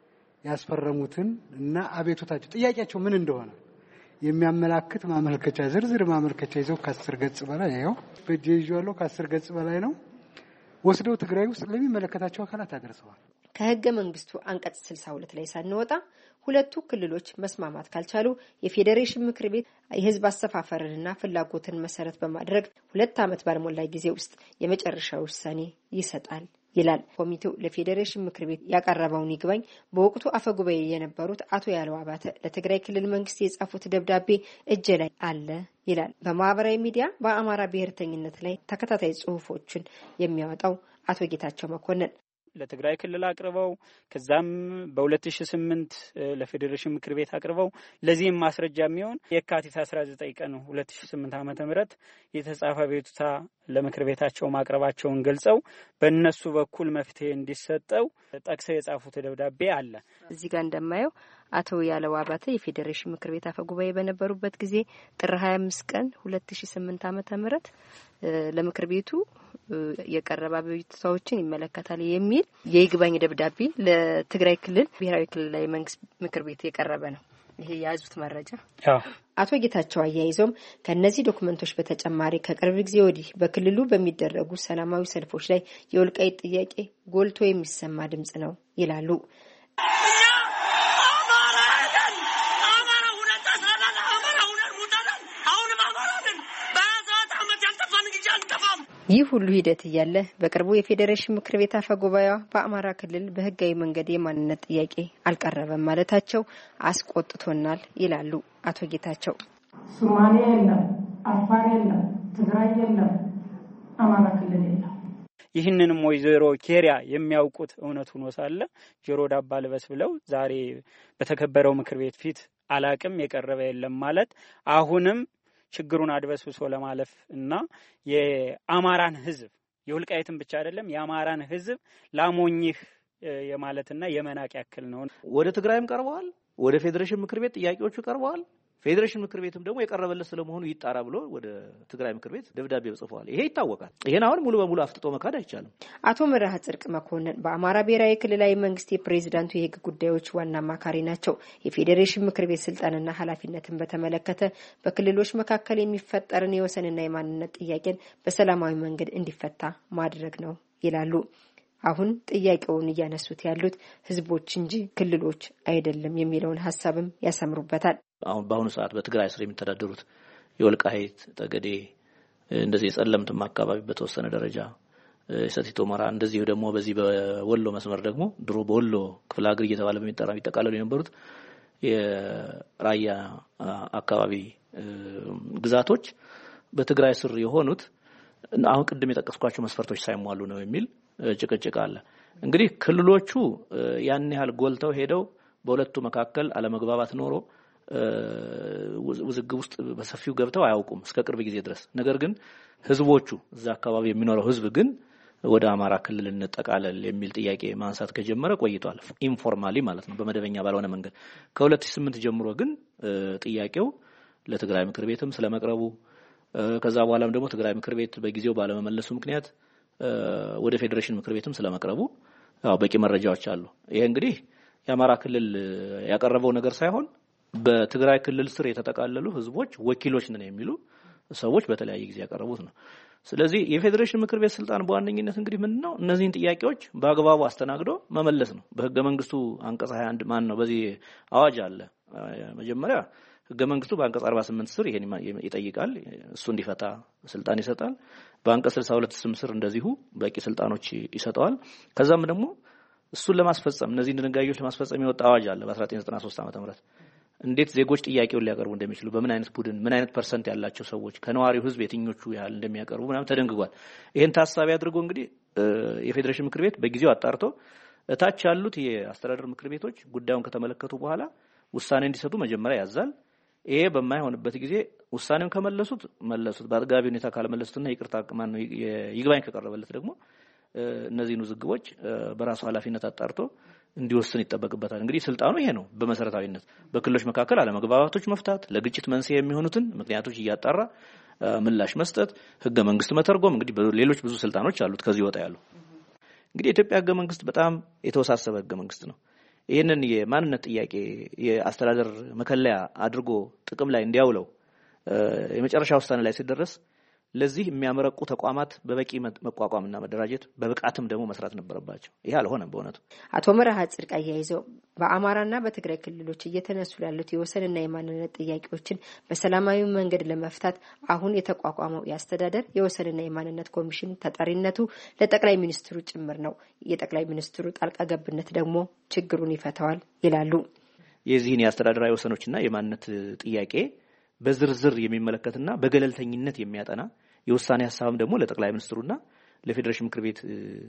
[SPEAKER 19] ያስፈረሙትን እና አቤቱታቸው ጥያቄያቸው ምን እንደሆነ የሚያመላክት ማመልከቻ ዝርዝር ማመልከቻ ይዘው ከአስር ገጽ በላይ ያው በእጁ ያለው ከአስር ገጽ በላይ ነው ወስደው ትግራይ ውስጥ ለሚመለከታቸው አካላት አድርሰዋል።
[SPEAKER 17] ከህገ መንግስቱ አንቀጽ ስልሳ ሁለት ላይ ሳንወጣ ሁለቱ ክልሎች መስማማት ካልቻሉ የፌዴሬሽን ምክር ቤት የህዝብ አሰፋፈርንና ፍላጎትን መሰረት በማድረግ ሁለት ዓመት ባልሞላ ጊዜ ውስጥ የመጨረሻ ውሳኔ ይሰጣል ይላል። ኮሚቴው ለፌዴሬሽን ምክር ቤት ያቀረበውን ይግባኝ በወቅቱ አፈጉባኤ የነበሩት አቶ ያለው አባተ ለትግራይ ክልል መንግስት የጻፉት ደብዳቤ እጄ ላይ አለ ይላል። በማህበራዊ ሚዲያ በአማራ ብሔርተኝነት ላይ ተከታታይ ጽሁፎችን የሚያወጣው አቶ ጌታቸው መኮንን
[SPEAKER 20] ለትግራይ ክልል አቅርበው ከዛም በ2008 ለፌዴሬሽን ምክር ቤት አቅርበው ለዚህም ማስረጃ የሚሆን የካቲት አስራ ዘጠኝ ቀን ሁለት ሺህ ስምንት ዓመተ ምህረት የተጻፈ ቤቱታ ለምክር ቤታቸው ማቅረባቸውን ገልጸው በእነሱ በኩል መፍትሄ እንዲሰጠው ጠቅሰው የጻፉት ደብዳቤ አለ።
[SPEAKER 17] እዚህ ጋር እንደማየው አቶ ያለው አባተ የፌዴሬሽን ምክር ቤት አፈጉባኤ በነበሩበት ጊዜ ጥር ሀያ አምስት ቀን ሁለት ሺህ ስምንት ዓመተ ምህረት ለምክር ቤቱ የቀረበ ቤቱታዎችን ይመለከታል የሚል የይግባኝ ደብዳቤ ለትግራይ ክልል ብሔራዊ ክልላዊ መንግስት ምክር ቤት የቀረበ ነው። ይሄ ያዙት መረጃ። አቶ ጌታቸው አያይዘውም ከነዚህ ዶክመንቶች በተጨማሪ ከቅርብ ጊዜ ወዲህ በክልሉ በሚደረጉ ሰላማዊ ሰልፎች ላይ የወልቃይት ጥያቄ ጎልቶ የሚሰማ ድምጽ ነው ይላሉ። ይህ ሁሉ ሂደት እያለ በቅርቡ የፌዴሬሽን ምክር ቤት አፈጉባኤዋ በአማራ ክልል በህጋዊ መንገድ የማንነት ጥያቄ አልቀረበም ማለታቸው አስቆጥቶናል ይላሉ አቶ ጌታቸው።
[SPEAKER 21] ሶማሌ የለም፣ አፋር የለም፣ ትግራይ የለም፣ አማራ ክልል የለም።
[SPEAKER 20] ይህንንም ወይዘሮ ኬሪያ የሚያውቁት እውነት ሆኖ ሳለ ጆሮ ዳባ ልበስ ብለው ዛሬ በተከበረው ምክር ቤት ፊት አላቅም የቀረበ የለም ማለት አሁንም ችግሩን አድበስብሶ ለማለፍ እና የአማራን ህዝብ የወልቃይትን ብቻ አይደለም የአማራን ህዝብ ላሞኝህ የማለትና የመናቅ ያክል ነው።
[SPEAKER 22] ወደ ትግራይም ቀርበዋል፣ ወደ ፌዴሬሽን ምክር ቤት ጥያቄዎቹ ቀርበዋል። ፌዴሬሽን ምክር ቤትም ደግሞ የቀረበለት ስለመሆኑ ይጣራ ብሎ ወደ ትግራይ ምክር ቤት ደብዳቤ ጽፏል። ይሄ ይታወቃል። ይሄን አሁን ሙሉ በሙሉ አፍጥጦ መካድ አይቻልም።
[SPEAKER 17] አቶ መርሃ ጽድቅ መኮንን በአማራ ብሔራዊ ክልላዊ መንግስት የፕሬዝዳንቱ የህግ ጉዳዮች ዋና አማካሪ ናቸው። የፌዴሬሽን ምክር ቤት ስልጣንና ኃላፊነትን በተመለከተ በክልሎች መካከል የሚፈጠርን የወሰንና የማንነት ጥያቄን በሰላማዊ መንገድ እንዲፈታ ማድረግ ነው ይላሉ። አሁን ጥያቄውን እያነሱት ያሉት ህዝቦች እንጂ ክልሎች አይደለም የሚለውን ሐሳብም ያሰምሩበታል።
[SPEAKER 22] አሁን በአሁኑ ሰዓት በትግራይ ስር የሚተዳደሩት የወልቃይት ጠገዴ እንደዚህ የጸለምትም አካባቢ በተወሰነ ደረጃ ሰቲት ሁመራ እንደዚህ ደግሞ በዚህ በወሎ መስመር ደግሞ ድሮ በወሎ ክፍለ ሀገር እየተባለ በሚጠራ የሚጠቃለሉ የነበሩት የራያ አካባቢ ግዛቶች በትግራይ ስር የሆኑት አሁን ቅድም የጠቀስኳቸው መስፈርቶች ሳይሟሉ ነው የሚል ጭቅጭቅ አለ። እንግዲህ ክልሎቹ ያን ያህል ጎልተው ሄደው በሁለቱ መካከል አለመግባባት ኖሮ ውዝግብ ውስጥ በሰፊው ገብተው አያውቁም እስከ ቅርብ ጊዜ ድረስ። ነገር ግን ህዝቦቹ እዛ አካባቢ የሚኖረው ህዝብ ግን ወደ አማራ ክልል እንጠቃለል የሚል ጥያቄ ማንሳት ከጀመረ ቆይቷል። ኢንፎርማሊ ማለት ነው፣ በመደበኛ ባልሆነ መንገድ። ከሁለት ሺህ ስምንት ጀምሮ ግን ጥያቄው ለትግራይ ምክር ቤትም ስለመቅረቡ ከዛ በኋላም ደግሞ ትግራይ ምክር ቤት በጊዜው ባለመመለሱ ምክንያት ወደ ፌዴሬሽን ምክር ቤትም ስለመቅረቡ ያው በቂ መረጃዎች አሉ። ይሄ እንግዲህ የአማራ ክልል ያቀረበው ነገር ሳይሆን በትግራይ ክልል ስር የተጠቃለሉ ህዝቦች ወኪሎች ነን የሚሉ ሰዎች በተለያየ ጊዜ ያቀረቡት ነው። ስለዚህ የፌዴሬሽን ምክር ቤት ስልጣን በዋነኝነት እንግዲህ ምንድነው እነዚህን ጥያቄዎች በአግባቡ አስተናግዶ መመለስ ነው። በህገ መንግስቱ አንቀጽ ሀያ አንድ ማን ነው በዚህ አዋጅ አለ። መጀመሪያ ህገ መንግስቱ በአንቀጽ አርባ ስምንት ስር ይሄን ይጠይቃል፣ እሱ እንዲፈታ ስልጣን ይሰጣል። በአንቀጽ ስልሳ ሁለት ስም ስር እንደዚሁ በቂ ስልጣኖች ይሰጣል። ከዛም ደግሞ እሱን ለማስፈጸም እነዚህ ድንጋጌዎች ለማስፈጸም የወጣ አዋጅ አለ በአስራ ዘጠኝ ዘጠና ሶስት ዓመተ ምህረት እንዴት ዜጎች ጥያቄውን ሊያቀርቡ እንደሚችሉ በምን አይነት ቡድን ምን አይነት ፐርሰንት ያላቸው ሰዎች ከነዋሪው ህዝብ የትኞቹ ያህል እንደሚያቀርቡ ምናምን ተደንግጓል። ይሄን ታሳቢ አድርጎ እንግዲህ የፌዴሬሽን ምክር ቤት በጊዜው አጣርቶ እታች ያሉት የአስተዳደር ምክር ቤቶች ጉዳዩን ከተመለከቱ በኋላ ውሳኔ እንዲሰጡ መጀመሪያ ያዛል። ይሄ በማይሆንበት ጊዜ ውሳኔውን ከመለሱት መለሱት፣ በአጥጋቢ ሁኔታ ካልመለሱትና ይቅርታ ማን ነው ይግባኝ ከቀረበለት ደግሞ እነዚህን ውዝግቦች በራሱ ኃላፊነት አጣርቶ እንዲወስን ይጠበቅበታል። እንግዲህ ስልጣኑ ይሄ ነው። በመሰረታዊነት በክልሎች መካከል አለመግባባቶች መፍታት፣ ለግጭት መንስኤ የሚሆኑትን ምክንያቶች እያጣራ ምላሽ መስጠት፣ ህገ መንግስት መተርጎም፣ እንግዲህ ሌሎች ብዙ ስልጣኖች አሉት ከዚህ ወጣ ያሉ። እንግዲህ የኢትዮጵያ ህገ መንግስት በጣም የተወሳሰበ ህገ መንግስት ነው። ይህንን የማንነት ጥያቄ የአስተዳደር መከለያ አድርጎ ጥቅም ላይ እንዲያውለው የመጨረሻ ውሳኔ ላይ ሲደረስ ለዚህ የሚያመረቁ ተቋማት በበቂ መቋቋምና መደራጀት በብቃትም ደግሞ መስራት ነበረባቸው። ይሄ አልሆነም በእውነቱ።
[SPEAKER 17] አቶ መርሃ ጽድቅ አያይዘው በአማራና በትግራይ ክልሎች እየተነሱ ያሉት የወሰንና የማንነት ጥያቄዎችን በሰላማዊ መንገድ ለመፍታት አሁን የተቋቋመው የአስተዳደር የወሰንና የማንነት ኮሚሽን ተጠሪነቱ ለጠቅላይ ሚኒስትሩ ጭምር ነው። የጠቅላይ ሚኒስትሩ ጣልቃ ገብነት ደግሞ ችግሩን ይፈታዋል ይላሉ።
[SPEAKER 22] የዚህን የአስተዳደራዊ ወሰኖችና የማንነት ጥያቄ በዝርዝር የሚመለከትና በገለልተኝነት የሚያጠና የውሳኔ ሐሳብም ደግሞ ለጠቅላይ ሚኒስትሩና ለፌዴሬሽን ምክር ቤት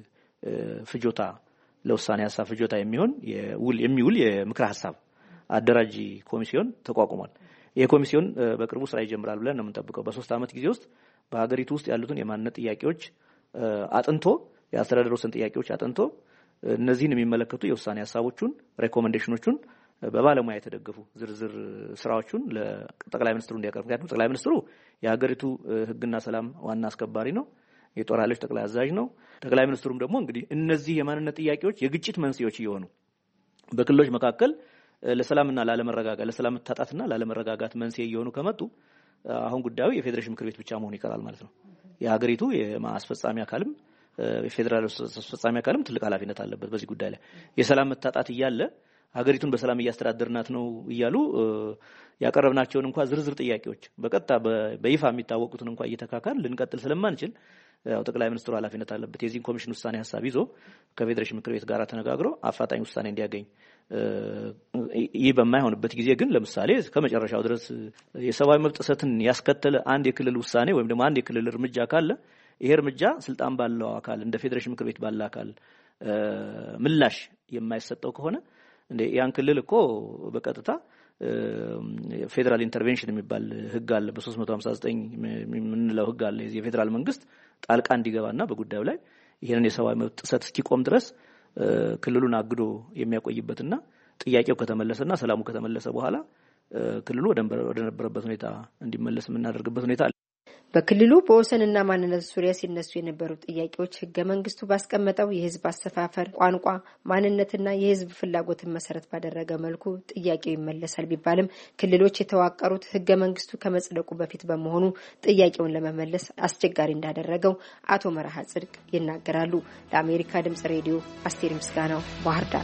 [SPEAKER 22] ፍጆታ ለውሳኔ ሐሳብ ፍጆታ የሚሆን የውል የሚውል የምክር ሐሳብ አደራጅ ኮሚሽን ተቋቁሟል። ይሄ ኮሚሽን በቅርቡ ስራ ይጀምራል ብለን ነው የምንጠብቀው። በሶስት አመት ጊዜ ውስጥ በሀገሪቱ ውስጥ ያሉትን የማንነት ጥያቄዎች አጥንቶ የአስተዳደር ወሰን ጥያቄዎች አጥንቶ እነዚህን የሚመለከቱ የውሳኔ ሐሳቦቹን ሬኮሜንዴሽኖቹን በባለሙያ የተደገፉ ዝርዝር ስራዎችን ለጠቅላይ ሚኒስትሩ እንዲያቀርብ። ምክንያቱም ጠቅላይ ሚኒስትሩ የሀገሪቱ ህግና ሰላም ዋና አስከባሪ ነው፣ የጦር ኃይሎች ጠቅላይ አዛዥ ነው። ጠቅላይ ሚኒስትሩም ደግሞ እንግዲህ እነዚህ የማንነት ጥያቄዎች የግጭት መንስኤዎች እየሆኑ በክልሎች መካከል ለሰላምና ላለመረጋጋት ለሰላም መታጣትና ላለመረጋጋት መንስኤ እየሆኑ ከመጡ አሁን ጉዳዩ የፌዴሬሽን ምክር ቤት ብቻ መሆን ይቀራል ማለት ነው። የሀገሪቱ የማስፈጻሚ አካልም የፌዴራል አስፈጻሚ አካልም ትልቅ ኃላፊነት አለበት በዚህ ጉዳይ ላይ። የሰላም መታጣት እያለ ሀገሪቱን በሰላም እያስተዳደርናት ነው እያሉ ያቀረብናቸውን እንኳን ዝርዝር ጥያቄዎች በቀጥታ በይፋ የሚታወቁትን እንኳን እየተካካል ልንቀጥል ስለማንችል ያው ጠቅላይ ሚኒስትሩ ኃላፊነት አለበት። የዚህን ኮሚሽን ውሳኔ ሐሳብ ይዞ ከፌዴሬሽን ምክር ቤት ጋር ተነጋግሮ አፋጣኝ ውሳኔ እንዲያገኝ። ይህ በማይሆንበት ጊዜ ግን ለምሳሌ ከመጨረሻው ድረስ የሰብአዊ መብት ጥሰትን ያስከተለ አንድ የክልል ውሳኔ ወይም ደግሞ አንድ የክልል እርምጃ ካለ ይሄ እርምጃ ስልጣን ባለው አካል እንደ ፌዴሬሽን ምክር ቤት ባለ አካል ምላሽ የማይሰጠው ከሆነ እንደ ያን ክልል እኮ በቀጥታ ፌደራል ኢንተርቬንሽን የሚባል ህግ አለ። በ359 ምንለው ህግ አለ። የፌደራል መንግስት ጣልቃ እንዲገባና በጉዳዩ ላይ ይሄንን የሰብአዊ መብት ጥሰት እስኪቆም ድረስ ክልሉን አግዶ የሚያቆይበትና ጥያቄው ከተመለሰና ሰላሙ ከተመለሰ በኋላ ክልሉ ወደ ነበረበት ሁኔታ እንዲመለስ የምናደርግበት ሁኔታ አለ።
[SPEAKER 17] በክልሉ በወሰንና ማንነት ዙሪያ ሲነሱ የነበሩ ጥያቄዎች ህገ መንግስቱ ባስቀመጠው የህዝብ አሰፋፈር፣ ቋንቋ፣ ማንነትና የህዝብ ፍላጎትን መሰረት ባደረገ መልኩ ጥያቄው ይመለሳል ቢባልም ክልሎች የተዋቀሩት ህገ መንግስቱ ከመጽደቁ በፊት በመሆኑ ጥያቄውን ለመመለስ አስቸጋሪ እንዳደረገው አቶ መርሃ ጽድቅ ይናገራሉ። ለአሜሪካ ድምጽ ሬዲዮ አስቴር ምስጋናው ባህር ዳር።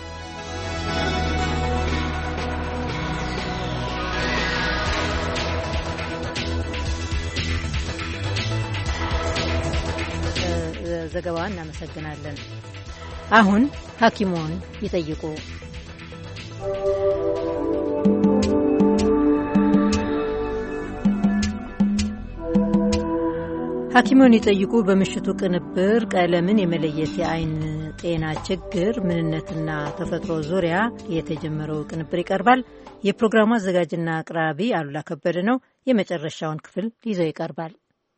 [SPEAKER 3] ዘገባውን እናመሰግናለን። አሁን ሐኪሞን ይጠይቁ። ሐኪሞን ይጠይቁ በምሽቱ ቅንብር ቀለምን የመለየት የአይን ጤና ችግር ምንነትና ተፈጥሮ ዙሪያ የተጀመረው ቅንብር ይቀርባል። የፕሮግራሙ አዘጋጅና አቅራቢ አሉላ ከበደ ነው። የመጨረሻውን ክፍል ይዞ ይቀርባል።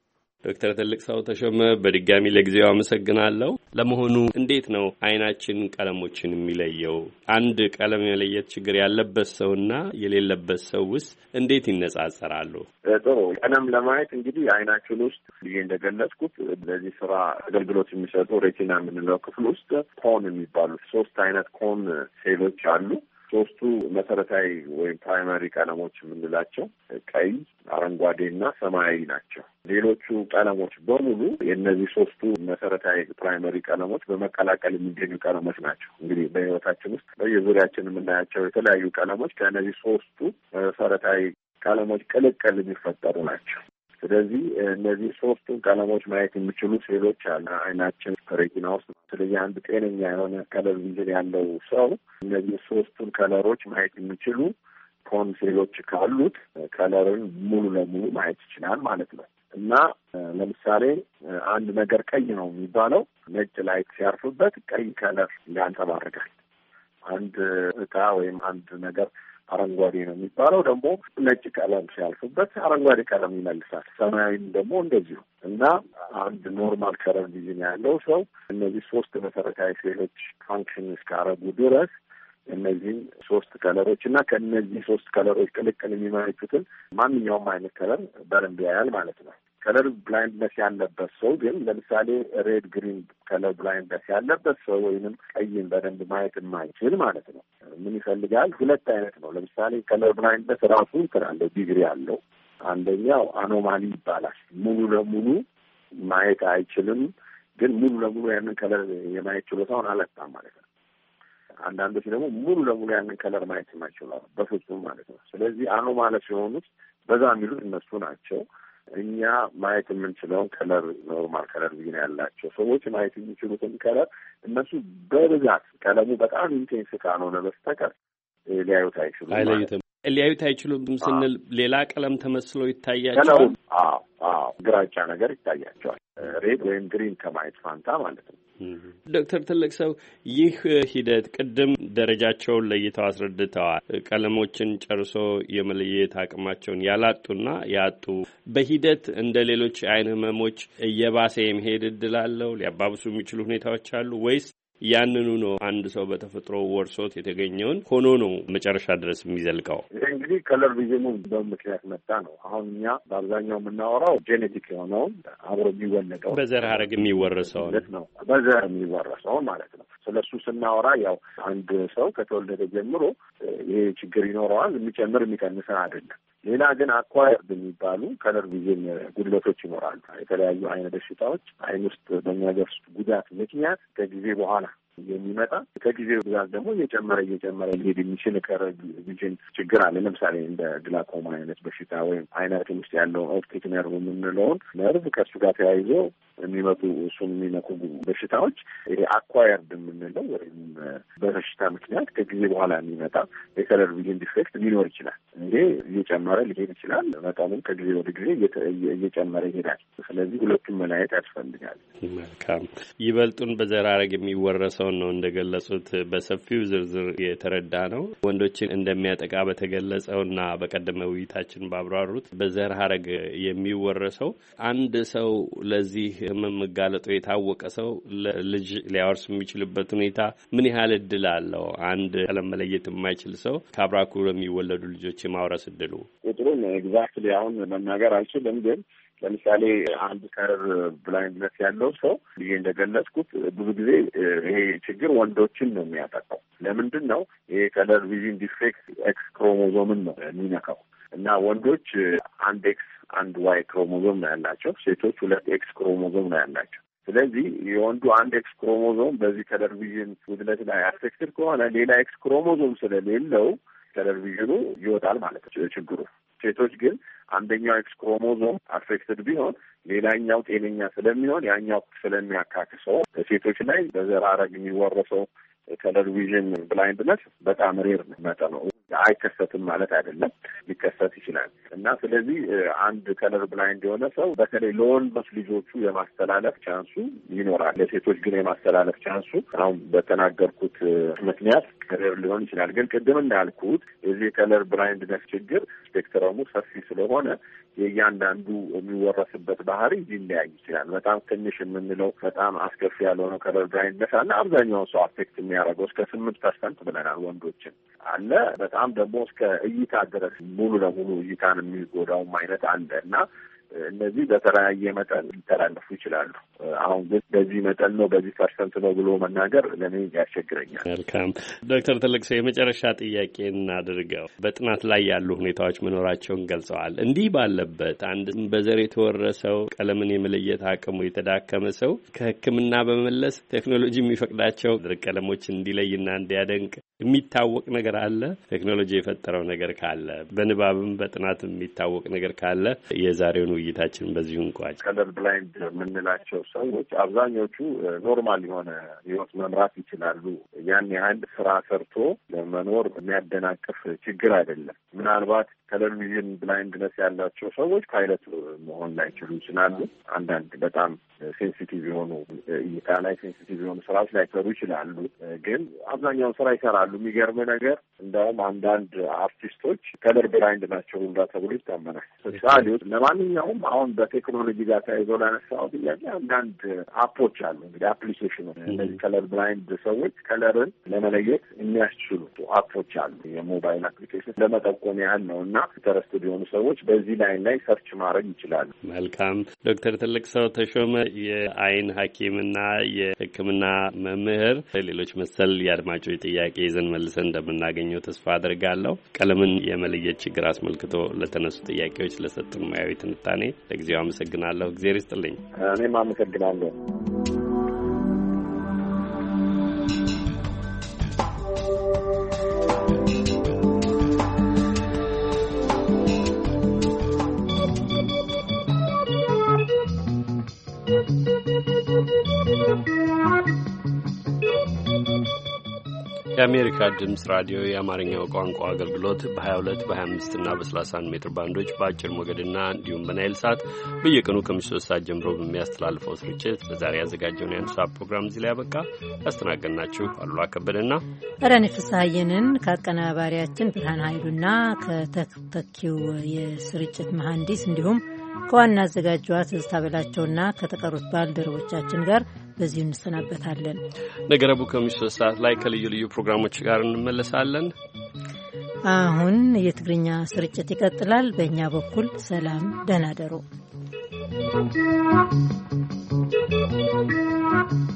[SPEAKER 1] ዶክተር ትልቅ ሰው ተሾመ በድጋሚ ለጊዜው አመሰግናለሁ። ለመሆኑ እንዴት ነው አይናችን ቀለሞችን የሚለየው? አንድ ቀለም የመለየት ችግር ያለበት ሰውና የሌለበት ሰው ውስጥ እንዴት ይነጻጸራሉ?
[SPEAKER 4] ጥሩ ቀለም ለማየት እንግዲህ አይናችን ውስጥ ብዬ እንደገለጽኩት ለዚህ ስራ አገልግሎት የሚሰጡ ሬቲና የምንለው ክፍል ውስጥ ኮን የሚባሉት ሶስት አይነት ኮን ሴሎች አሉ። ሶስቱ መሰረታዊ ወይም ፕራይመሪ ቀለሞች የምንላቸው ቀይ፣ አረንጓዴና ሰማያዊ ናቸው። ሌሎቹ ቀለሞች በሙሉ የእነዚህ ሶስቱ መሰረታዊ ፕራይመሪ ቀለሞች በመቀላቀል የሚገኙ ቀለሞች ናቸው። እንግዲህ በህይወታችን ውስጥ በየዙሪያችን የምናያቸው የተለያዩ ቀለሞች ከእነዚህ ሶስቱ መሰረታዊ ቀለሞች ቅልቅል የሚፈጠሩ ናቸው። ስለዚህ እነዚህ ሶስቱን ቀለሞች ማየት የሚችሉ ሴሎች አለ አይናችን ሬቲና ውስጥ። ስለዚህ አንድ ጤነኛ የሆነ ከለር ቪዥን ያለው ሰው እነዚህ ሶስቱን ከለሮች ማየት የሚችሉ ኮን ሴሎች ካሉት ከለርን ሙሉ ለሙሉ ማየት ይችላል ማለት ነው። እና ለምሳሌ አንድ ነገር ቀይ ነው የሚባለው ነጭ ላይት ሲያርፍበት ቀይ ከለር ያንጸባርቃል። አንድ እቃ ወይም አንድ ነገር አረንጓዴ ነው የሚባለው ደግሞ ነጭ ቀለም ሲያልፍበት አረንጓዴ ቀለም ይመልሳል። ሰማያዊም ደግሞ እንደዚሁ። እና አንድ ኖርማል ከለር ቪዥን ያለው ሰው እነዚህ ሶስት መሰረታዊ ሴሎች ፋንክሽን እስካረጉ ድረስ እነዚህን ሶስት ከለሮች እና ከእነዚህ ሶስት ከለሮች ቅልቅል የሚመለከቱትን ማንኛውም አይነት ከለር በደንብ ያያል ማለት ነው። ከለር ብላይንድነስ ያለበት ሰው ግን ለምሳሌ ሬድ ግሪን ከለር ብላይንድነስ ያለበት ሰው ወይንም ቀይን በደንብ ማየት የማይችል ማለት ነው ምን ይፈልጋል? ሁለት አይነት ነው። ለምሳሌ ከለር ብላይንድነስ ራሱ እንትን አለው ዲግሪ አለው። አንደኛው አኖማሊ ይባላል። ሙሉ ለሙሉ ማየት አይችልም፣ ግን ሙሉ ለሙሉ ያንን ከለር የማየት ችሎታውን አለጣም ማለት ነው። አንዳንዶች ደግሞ ሙሉ ለሙሉ ያንን ከለር ማየት የማይችሉ በፍጹም ማለት ነው። ስለዚህ አኖማለስ የሆኑት በዛ የሚሉት እነሱ ናቸው። እኛ ማየት የምንችለውን ከለር ኖርማል ከለር ቪዥን ያላቸው ሰዎች ማየት የሚችሉትን ከለር እነሱ በብዛት ቀለሙ በጣም ኢንቴንስ ካልሆነ በስተቀር ሊያዩት አይችሉም።
[SPEAKER 1] አይለዩትም። ሊያዩት አይችሉም ስንል ሌላ ቀለም ተመስሎ ይታያቸዋል።
[SPEAKER 4] አዎ አዎ፣ ግራጫ ነገር ይታያቸዋል። ሬድ ወይም ግሪን ከማየት ፋንታ ማለት ነው።
[SPEAKER 1] ዶክተር ትልቅ ሰው ይህ ሂደት ቅድም ደረጃቸውን ለይተው አስረድተዋል። ቀለሞችን ጨርሶ የመለየት አቅማቸውን ያላጡና ያጡ በሂደት እንደ ሌሎች የዓይን ህመሞች እየባሰ የመሄድ እድል አለው? ሊያባብሱ የሚችሉ ሁኔታዎች አሉ ወይስ ያንኑ ነው አንድ ሰው በተፈጥሮ ወርሶት የተገኘውን ሆኖ ነው መጨረሻ ድረስ የሚዘልቀው?
[SPEAKER 4] እንግዲህ ከለር ቪዥኑ በምክንያት መጣ ነው። አሁን እኛ በአብዛኛው የምናወራው ጄኔቲክ የሆነውን አብሮ የሚወለደው
[SPEAKER 1] በዘር ሀረግ የሚወረሰው
[SPEAKER 4] ነው። በዘር የሚወረሰው ማለት ነው። ስለሱ ስናወራ ያው አንድ ሰው ከተወለደ ጀምሮ ይሄ ችግር ይኖረዋል። የሚጨምር የሚቀንስ አይደለም። ሌላ ግን አኳየርድ የሚባሉ ከለር ቪዥን ጉድለቶች ይኖራሉ። የተለያዩ አይነ በሽታዎች አይን ውስጥ በሚያደርሱ ጉዳት ምክንያት ከጊዜ በኋላ የሚመጣ ከጊዜ ብዛት ደግሞ እየጨመረ እየጨመረ ሊሄድ የሚችል ከለር ቪዥን ችግር አለ። ለምሳሌ እንደ ግላኮማ አይነት በሽታ ወይም አይናችን ውስጥ ያለውን ኦፕቲክ ነርቭ የምንለውን ነርቭ ከእሱ ጋር ተያይዞ የሚመጡ እሱን የሚነኩ በሽታዎች ይሄ አኳየርድ የምንለው ወይም በበሽታ ምክንያት ከጊዜ በኋላ የሚመጣ የከለር ቪዥን ዲፌክት ሊኖር ይችላል። እንዴ እየጨመረ ሊሄድ ይችላል። መጠኑም ከጊዜ ወደ ጊዜ እየጨመረ ይሄዳል። ስለዚህ ሁለቱም መለያየት ያስፈልጋል።
[SPEAKER 1] መልካም። ይበልጡን በዘር ሐረግ የሚወረሰው ነው እንደገለጹት በሰፊው ዝርዝር የተረዳ ነው። ወንዶችን እንደሚያጠቃ በተገለጸውና በቀደመ ውይይታችን ባብራሩት በዘር ሐረግ የሚወረሰው አንድ ሰው ለዚህ ህመም መጋለጡ የታወቀ ሰው ለልጅ ሊያወርስ የሚችልበት ሁኔታ ምን ያህል እድል አለው? አንድ ቀለም መለየት የማይችል ሰው ከአብራኩ የሚወለዱ ልጆች የማውረስ እድሉ
[SPEAKER 4] ቁጥሩን ኤግዛክትሊ አሁን መናገር አልችልም፣ ግን ለምሳሌ አንድ ከለር ብላይንድነስ ያለው ሰው ይሄ እንደገለጽኩት ብዙ ጊዜ ይሄ ችግር ወንዶችን ነው የሚያጠቃው። ለምንድን ነው? ይሄ ከለር ቪዥን ዲፌክት ኤክስ ክሮሞዞምን ነው የሚነካው እና ወንዶች አንድ ኤክስ አንድ ዋይ ክሮሞዞም ነው ያላቸው፣ ሴቶች ሁለት ኤክስ ክሮሞዞም ነው ያላቸው። ስለዚህ የወንዱ አንድ ኤክስ ክሮሞዞም በዚህ ከለር ቪዥን ጉድለት ላይ አፌክትድ ከሆነ ሌላ ኤክስ ክሮሞዞም ስለሌለው ከለር ቪዥኑ ይወጣል ማለት ነው ችግሩ። ሴቶች ግን አንደኛው ኤክስ ክሮሞዞም አፌክትድ ቢሆን ሌላኛው ጤነኛ ስለሚሆን ያኛው ስለሚያካክሰው ሴቶች ላይ በዘር ሐረግ የሚወረሰው ከለር ቪዥን ብላይንድነስ በጣም ሬር መጠኑ አይከሰትም ማለት አይደለም፣ ሊከሰት ይችላል እና ስለዚህ አንድ ከለር ብላይንድ የሆነ ሰው በተለይ ለወንዶች ልጆቹ የማስተላለፍ ቻንሱ ይኖራል። ለሴቶች ግን የማስተላለፍ ቻንሱ አሁን በተናገርኩት ምክንያት ሬር ሊሆን ይችላል። ግን ቅድም እንዳልኩት የዚህ ከለር ብላይንድነስ ችግር ስፔክትረሙ ሰፊ ስለሆነ የእያንዳንዱ የሚወረስበት ባህሪ ሊለያይ ይችላል። በጣም ትንሽ የምንለው በጣም አስከፊ ያልሆነ ከለር ብላይንድነስ አለ። አብዛኛው ሰው አፌክት የሚያደርገው እስከ ስምንት ፐርሰንት ብለናል ወንዶችን አለ። በጣም ደግሞ እስከ እይታ ድረስ ሙሉ ለሙሉ እይታን የሚጎዳውም አይነት አለ እና እነዚህ በተለያየ መጠን ሊተላለፉ ይችላሉ። አሁን ግን በዚህ መጠን ነው በዚህ ፐርሰንት ነው ብሎ መናገር ለእኔ ያስቸግረኛል።
[SPEAKER 1] መልካም ዶክተር ትልቅ ሰው የመጨረሻ ጥያቄ እናድርገው። በጥናት ላይ ያሉ ሁኔታዎች መኖራቸውን ገልጸዋል። እንዲህ ባለበት አንድ በዘር የተወረሰው ቀለምን የመለየት አቅሙ የተዳከመ ሰው ከሕክምና በመለስ ቴክኖሎጂ የሚፈቅዳቸው ቀለሞችን እንዲለይና እንዲያደንቅ የሚታወቅ ነገር አለ? ቴክኖሎጂ የፈጠረው ነገር ካለ በንባብም በጥናት የሚታወቅ ነገር ካለ የዛሬውን ውይይታችን በዚሁ እንቋጭ።
[SPEAKER 4] ከለር ብላይንድ የምንላቸው ሰዎች አብዛኞቹ ኖርማል የሆነ ህይወት መምራት ይችላሉ። ያን ያህል ስራ ሰርቶ ለመኖር የሚያደናቅፍ ችግር አይደለም። ምናልባት ከለር ቪዥን ብላይንድነስ ያላቸው ሰዎች ፓይለት መሆን ላይችሉ ይችላሉ። አንዳንድ በጣም ሴንሲቲቭ የሆኑ እይታ ላይ ሴንሲቲቭ የሆኑ ስራዎች ላይሰሩ ይችላሉ። ግን አብዛኛውን ስራ ይሰራሉ። የሚገርም ነገር እንደውም አንዳንድ አርቲስቶች ከለር ብላይንድ ናቸው ሁላ ተብሎ ይታመናል። ሳሌዎች ለማንኛውም አሁን በቴክኖሎጂ ጋር ተያይዘው ላነሳው ጥያቄ አንዳንድ አፖች አሉ። እንግዲህ አፕሊኬሽኑ እነዚህ ከለር ብላይንድ ሰዎች ከለርን ለመለየት የሚያስችሉ አፖች አሉ። የሞባይል አፕሊኬሽን ለመጠቆም ያህል ነው እና ኢንተረስትድ የሆኑ ሰዎች በዚህ ላይን ላይ ሰርች ማድረግ ይችላሉ።
[SPEAKER 1] መልካም ዶክተር ትልቅ ሰው ተሾመ የአይን ሐኪምና የሕክምና መምህር፣ ሌሎች መሰል የአድማጮች ጥያቄ ይዘን መልሰን እንደምናገኘው ተስፋ አድርጋለሁ። ቀለምን የመለየት ችግር አስመልክቶ ለተነሱ ጥያቄዎች ለሰጡን ሙያዊ ትንታኔ ለጊዜው አመሰግናለሁ። እግዚአብሔር ይስጥልኝ።
[SPEAKER 4] እኔም አመሰግናለሁ።
[SPEAKER 1] የአሜሪካ ድምጽ ራዲዮ የአማርኛው ቋንቋ አገልግሎት በሀያ ሁለት በሀያ አምስት እና በሰላሳ አንድ ሜትር ባንዶች በአጭር ሞገድና እንዲሁም በናይል ሳት በየቀኑ ከምሽቱ ሶስት ሰዓት ጀምሮ በሚያስተላልፈው ስርጭት ለዛሬ ያዘጋጀውን የአንድ ሰዓት ፕሮግራም እዚህ ላይ ያበቃ። ያስተናገድናችሁ አሉላ ከበደና
[SPEAKER 3] አዳኒ ፍስሐየንን ከአቀናባሪያችን ብርሃን ኃይሉና ከተተኪው የስርጭት መሐንዲስ እንዲሁም ከዋና አዘጋጇ ትዝታ በላቸውና ከተቀሩት ባልደረቦቻችን ጋር በዚሁ እንሰናበታለን። ነገ ረቡዕ ከምሽቱ ሶስት ሰዓት ላይ ከልዩ ልዩ ፕሮግራሞች ጋር እንመለሳለን። አሁን የትግርኛ ስርጭት ይቀጥላል። በእኛ በኩል ሰላም፣ ደህና ደሩ።